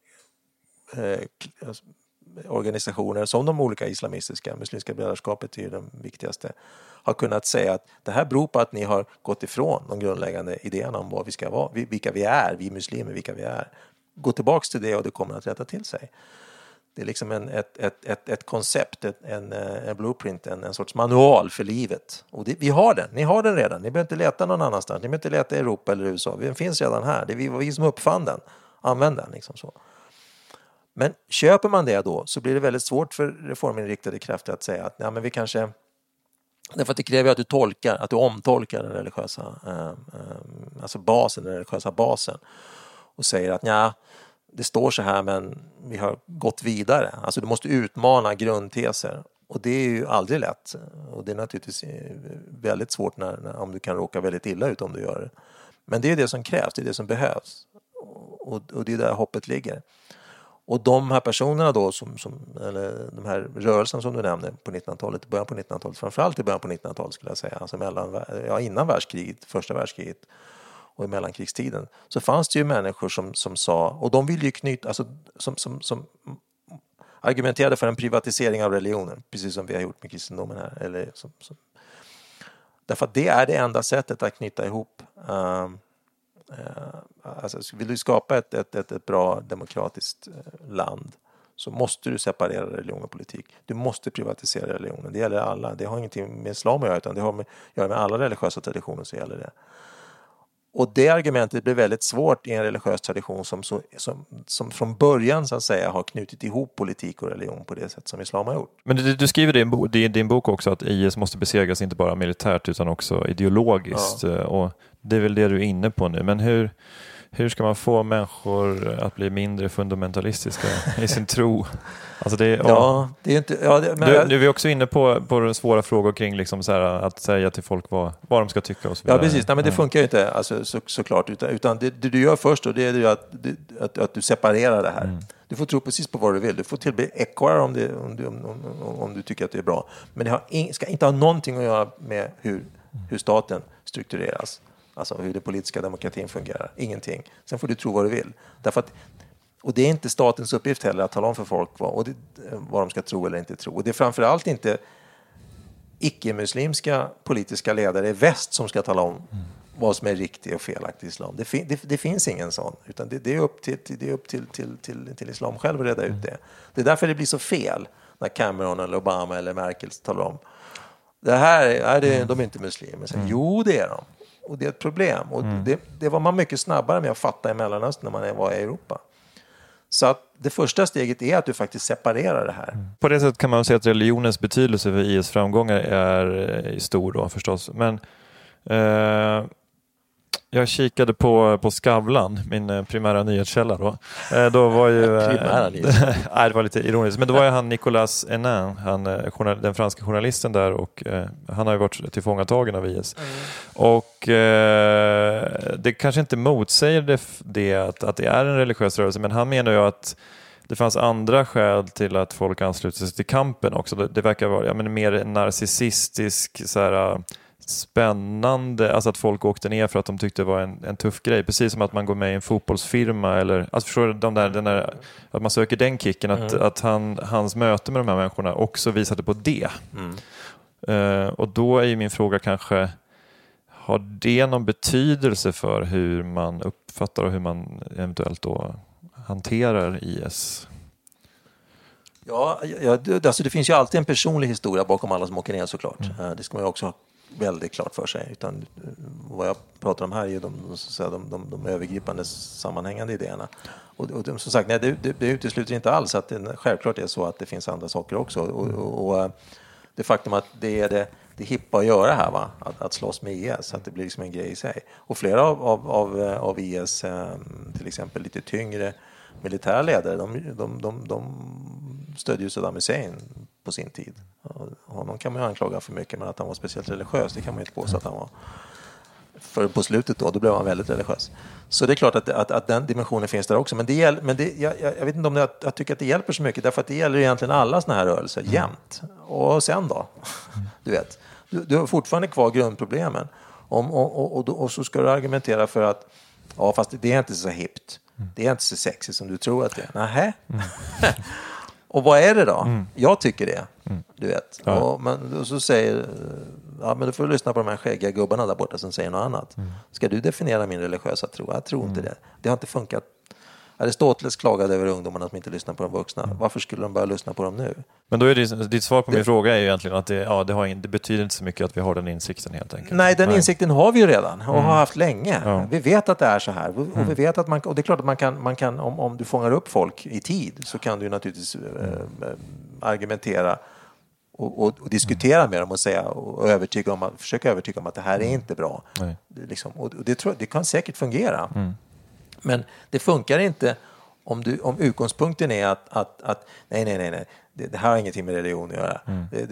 organisationer som de olika islamistiska, Muslimska brödraskapet är ju de viktigaste, har kunnat säga att det här beror på att ni har gått ifrån de grundläggande idéerna om vad vi ska vara, vilka vi är, vi muslimer, vilka vi är. Gå tillbaks till det och det kommer att rätta till sig. Det är liksom ett koncept, en blueprint, en sorts manual för livet. Och vi har den, ni har den redan. Ni behöver inte leta någon annanstans, ni behöver inte leta i Europa eller USA. Den finns redan här, det är vi som uppfann den. Använd den liksom så. Men köper man det då så blir det väldigt svårt för reforminriktade krafter att säga att nej, men vi kanske... Därför att det kräver att du omtolkar den religiösa alltså basen, den religiösa basen och säger att ja, det står så här men vi har gått vidare. Alltså du måste utmana grundteser och det är ju aldrig lätt och det är naturligtvis väldigt svårt om du kan råka väldigt illa ut om du gör det. Men det är det som krävs, det är det som behövs och det är där hoppet ligger. Och de här personerna då, eller de här rörelserna som du nämnde på 1900-talet, början på 1900-talet, framförallt i början på 1900-talet skulle jag säga, alltså innan världskriget, första världskriget och i mellankrigstiden, så fanns det ju människor som sa, och de ville ju knyta, alltså som argumenterade för en privatisering av religionen, precis som vi har gjort med kristendomen här, eller därför att det är det enda sättet att knyta ihop alltså, vill du skapa ett bra demokratiskt land så måste du separera religion och politik. Du måste privatisera religionen. Det gäller alla. Det har ingenting med islam att göra utan det har att göra med alla religiösa traditioner så gäller det. Och det argumentet blir väldigt svårt i en religiös tradition som från början så att säga har knutit ihop politik och religion på det sätt som islam har gjort. Men du skriver i din bok också att IS måste besegras inte bara militärt utan också ideologiskt. Ja. Och det är väl det du är inne på nu. Men hur ska man få människor att bli mindre fundamentalistiska i sin tro? Alltså det är inte... Nu är vi också inne på svåra frågor kring liksom så här, att säga till folk vad de ska tycka och så vidare. Ja, precis. Nej, men det funkar ju inte alltså, såklart. Utan det du gör först då, det är ju att du separerar det här. Mm. Du får tro precis på vad du vill. Du får till och med ekorrar om du tycker att det är bra. Men det ska inte ha någonting att göra med hur staten struktureras. Alltså hur den politiska demokratin fungerar. Ingenting. Sen får du tro vad du vill. Och det är inte statens uppgift heller att tala om för folk vad de ska tro eller inte tro. Och det är framförallt inte icke-muslimska politiska ledare i väst som ska tala om vad som är riktigt och felaktigt islam. Det finns ingen sån. Utan det är upp till islam själv att reda ut det. Det är därför det blir så fel när Cameron eller Obama eller Merkel talar om det här är de är inte muslimer. Så, jo, det är de. Och det är ett problem. Och det var man mycket snabbare med att fatta i Mellanöstern när man var i Europa. Så att det första steget är att du faktiskt separerar det här. På det sättet kan man säga att religionens betydelse för IS framgångar är stor då förstås. Men jag kikade på Skavlan, min primära nyhetskälla då. Då var ju nej, det var lite ironiskt, men då var ju han Nicolas Hénin, den franska journalisten där, och han har ju varit tillfångatagen av IS. Och det kanske inte motsäger det att det är en religiös rörelse, men han menar ju att det fanns andra skäl till att folk ansluter sig till kampen också. Det verkar vara mer narcissistisk så här, spännande, alltså att folk åkte ner för att de tyckte det var en tuff grej, precis som att man går med i en fotbollsfirma eller alltså förstår du, den där, att man söker den kicken, att hans möte med de här människorna också visade på det. Och då är ju min fråga kanske, har det någon betydelse för hur man uppfattar och hur man eventuellt då hanterar IS? Ja, alltså det finns ju alltid en personlig historia bakom alla som åker ner, såklart. Det ska man ju också ha väldigt klart för sig. Utan vad jag pratar om här är de övergripande sammanhängande idéerna. Och som sagt, nej, det utesluter inte alls att det självklart är så att det finns andra saker också. Och det faktum att det är det hippa att göra här, va? Att slåss med IS, att det blir liksom en grej i sig. Och flera av IS, till exempel lite tyngre militära ledare, de stödde ju Saddam Hussein på sin tid. Honom kan man ju anklaga för mycket, men att han var speciellt religiös, det kan man inte påstå att han var. För på slutet då blev han väldigt religiös. Så det är klart att den dimensionen finns där också. Men jag vet inte om jag tycker att det hjälper så mycket, därför att det gäller egentligen alla såna här rörelser jämt. Och sen då? Du vet, du har fortfarande kvar grundproblemen. Och så ska du argumentera för att ja, fast det är inte så hippt. Det är inte så sexigt som du tror att det är. Nähä? Och vad är det då? Jag tycker det. Du vet. Ja. Och så säger men då får du lyssna på de här skäggiga gubbarna där borta som säger något annat. Ska du definiera min religiösa tro? Jag tror inte det. Det har inte funkat. Aristoteles klagade över ungdomarna som inte lyssnar på de vuxna. Varför skulle de börja lyssna på dem nu? Men då är ditt svar på min fråga är ju egentligen att det betyder inte så mycket att vi har den insikten helt enkelt. Nej, den insikten har vi ju redan och har haft länge. Ja. Vi vet att det är så här. Och vi vet att och det är klart att man kan om du fångar upp folk i tid, så kan du naturligtvis argumentera och diskutera med dem och säga och försöka övertyga om att det här är inte bra. Och det kan säkert fungera. Men det funkar inte om utgångspunkten är att nej, det här har ingenting med religion att göra.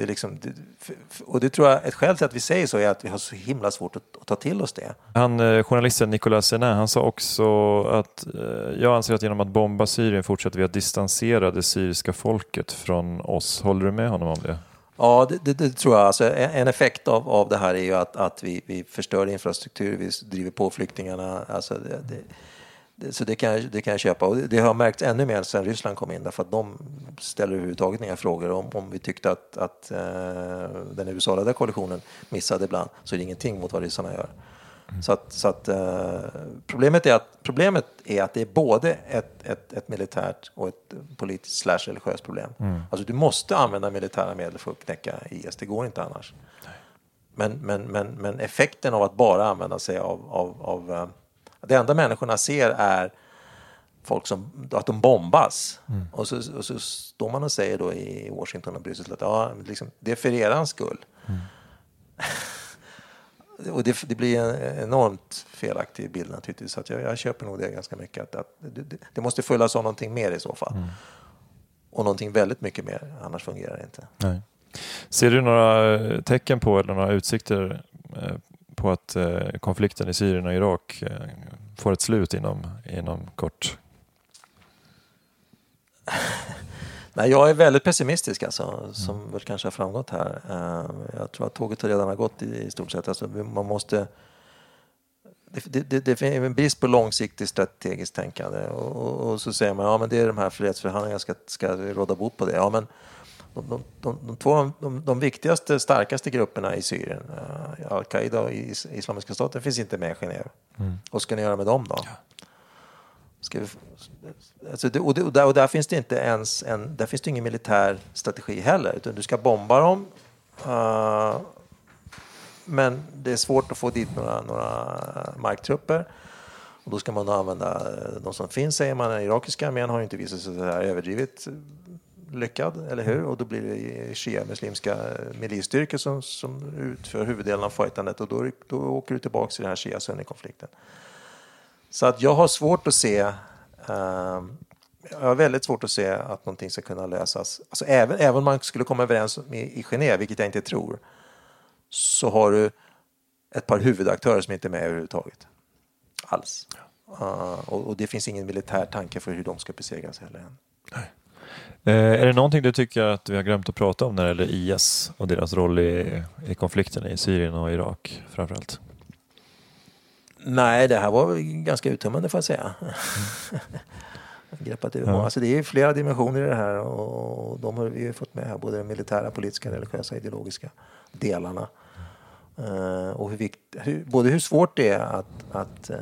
Och det tror jag, ett skäl till att vi säger så är att vi har så himla svårt att ta till oss det. Journalisten Nicolas Hénin, han sa också att jag anser att genom att bomba Syrien fortsätter vi att distansera det syriska folket från oss. Håller du med honom om det? Ja, det tror jag. Alltså, en effekt av det här är ju att vi förstör infrastruktur, vi driver på flyktingarna. Alltså så det kan jag köpa. Och det har märkts ännu mer sedan Ryssland kom in, därför att de ställer överhuvudtaget inga frågor om vi tyckte att den USA-ledda koalitionen missade ibland, så är det ingenting mot vad ryssarna gör. Så att problemet är att det är både ett militärt och ett politiskt / religiöst problem. Alltså du måste använda militära medel för att knäcka IS, det går inte annars. Men effekten av att bara använda sig av det enda människorna ser är folk att de bombas. Och så står man och säger då i Washington och Bryssel att det är för erans skull. Och det blir en enormt felaktig bild naturligtvis. Så att jag köper nog det ganska mycket. Att det måste följas av någonting mer i så fall. Och någonting väldigt mycket mer, annars fungerar det inte. Nej. Ser du några tecken på eller några utsikter på att konflikten i Syrien och Irak får ett slut inom kort? Nej, jag är väldigt pessimistisk alltså, som väl kanske har framgått här. Jag tror att tåget redan har gått i stort sett. Alltså, man måste... Det är en brist på långsiktigt strategiskt tänkande. Och så säger man, men det är de här fredsförhandlingarna ska råda bot på det. Ja, men de viktigaste, starkaste grupperna i Syrien, Al-Qaida och Islamiska staten, finns inte med i Genève. Och ska ni göra med dem då? Ja. Och där finns det inte ens där finns det ingen militär strategi heller, utan du ska bomba dem. Men det är svårt att få dit några marktrupper. Och då ska man använda de som finns, säger man. Den irakiska armén har ju inte visat sig så här överdrivet lyckad, eller hur? Och då blir det shia-muslimska milisstyrkor som utför huvuddelen av fightandet, och då åker du tillbaka till den här shia-sunni-konflikten. Så att jag har svårt att se, jag har väldigt svårt att se att någonting ska kunna lösas. Alltså även om man skulle komma överens i Genève, vilket jag inte tror, så har du ett par huvudaktörer som inte är med överhuvudtaget. Alls. Och det finns ingen militär tanke för hur de ska besegras heller än. Nej. Är det någonting du tycker att vi har glömt att prata om när det gäller IS och deras roll i konflikten i Syrien och Irak framförallt? Nej, det här var ganska uttömmande, får jag säga. Alltså det är flera dimensioner i det här, och de har vi fått med här, både de militära, politiska, religiösa, ideologiska delarna. Och hur svårt det är att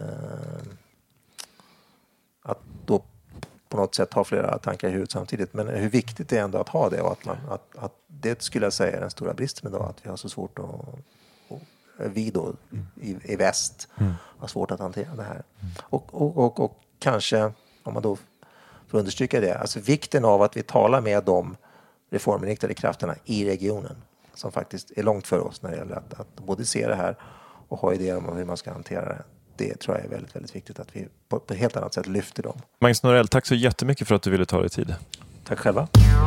då på något sätt ha flera tankar i huvudet samtidigt, men hur viktigt det är ändå att ha det, och att det skulle jag säga är den stora bristen idag, att vi har så svårt vi då i väst har svårt att hantera det här. Och kanske, om man då får understryka det, alltså vikten av att vi talar med de reforminriktade krafterna i regionen som faktiskt är långt för oss när det gäller att både se det här och ha idéer om hur man ska hantera det. Det tror jag är väldigt, väldigt viktigt, att vi på ett helt annat sätt lyfter dem. Magnus Norell, tack så jättemycket för att du ville ta dig tid. Tack själva.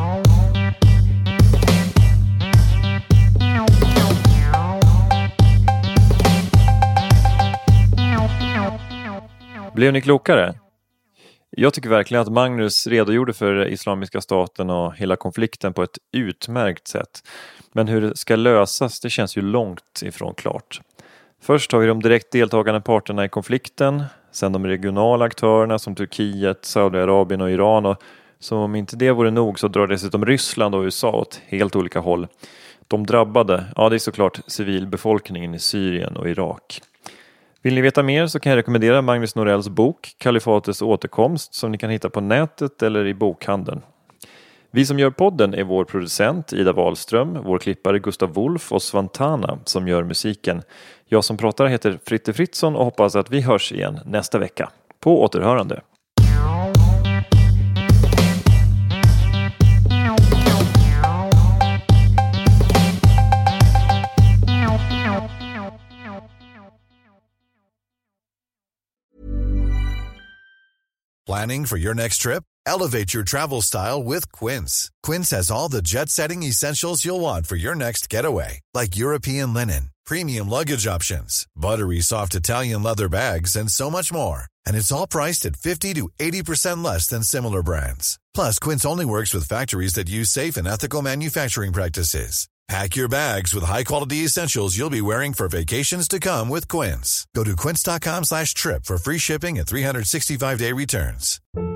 Blev ni klokare? Jag tycker verkligen att Magnus redogjorde för Islamiska staten och hela konflikten på ett utmärkt sätt. Men hur det ska lösas, det känns ju långt ifrån klart. Först har vi de direkt deltagande parterna i konflikten, sen de regionala aktörerna som Turkiet, Saudiarabien och Iran, och som om inte det vore nog så drar dessutom Ryssland och USA åt helt olika håll. De drabbade, ja det är såklart civilbefolkningen i Syrien och Irak. Vill ni veta mer så kan jag rekommendera Magnus Norells bok Kalifatets återkomst, som ni kan hitta på nätet eller i bokhandeln. Vi som gör podden är vår producent Ida Wahlström, vår klippare Gustav Wolf och Svantana som gör musiken. Jag som pratar heter Fritte Fritzson och hoppas att vi hörs igen nästa vecka. På återhörande. Planning for your next trip? Elevate your travel style with Quince. Quince has all the jet-setting essentials you'll want for your next getaway, like European linen, premium luggage options, buttery soft Italian leather bags, and so much more. And it's all priced at 50 to 80% less than similar brands. Plus, Quince only works with factories that use safe and ethical manufacturing practices. Pack your bags with high-quality essentials you'll be wearing for vacations to come with Quince. Go to quince.com/trip for free shipping and 365-day returns.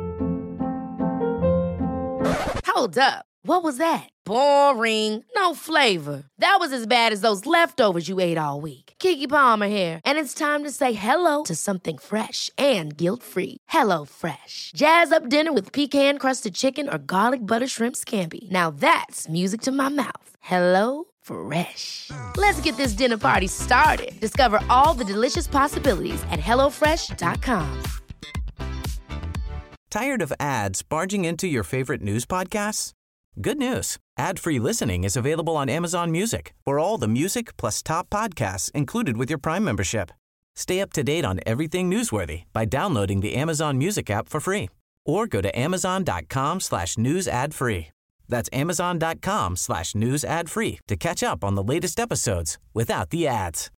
Hold up. What was that? Boring. No flavor. That was as bad as those leftovers you ate all week. Keke Palmer here, and it's time to say hello to something fresh and guilt-free. Hello Fresh. Jazz up dinner with pecan-crusted chicken or garlic butter shrimp scampi. Now that's music to my mouth. Hello Fresh. Let's get this dinner party started. Discover all the delicious possibilities at hellofresh.com. Tired of ads barging into your favorite news podcasts? Good news. Ad-free listening is available on Amazon Music for all the music plus top podcasts included with your Prime membership. Stay up to date on everything newsworthy by downloading the Amazon Music app for free or go to amazon.com/news ad free. That's amazon.com/news ad free to catch up on the latest episodes without the ads.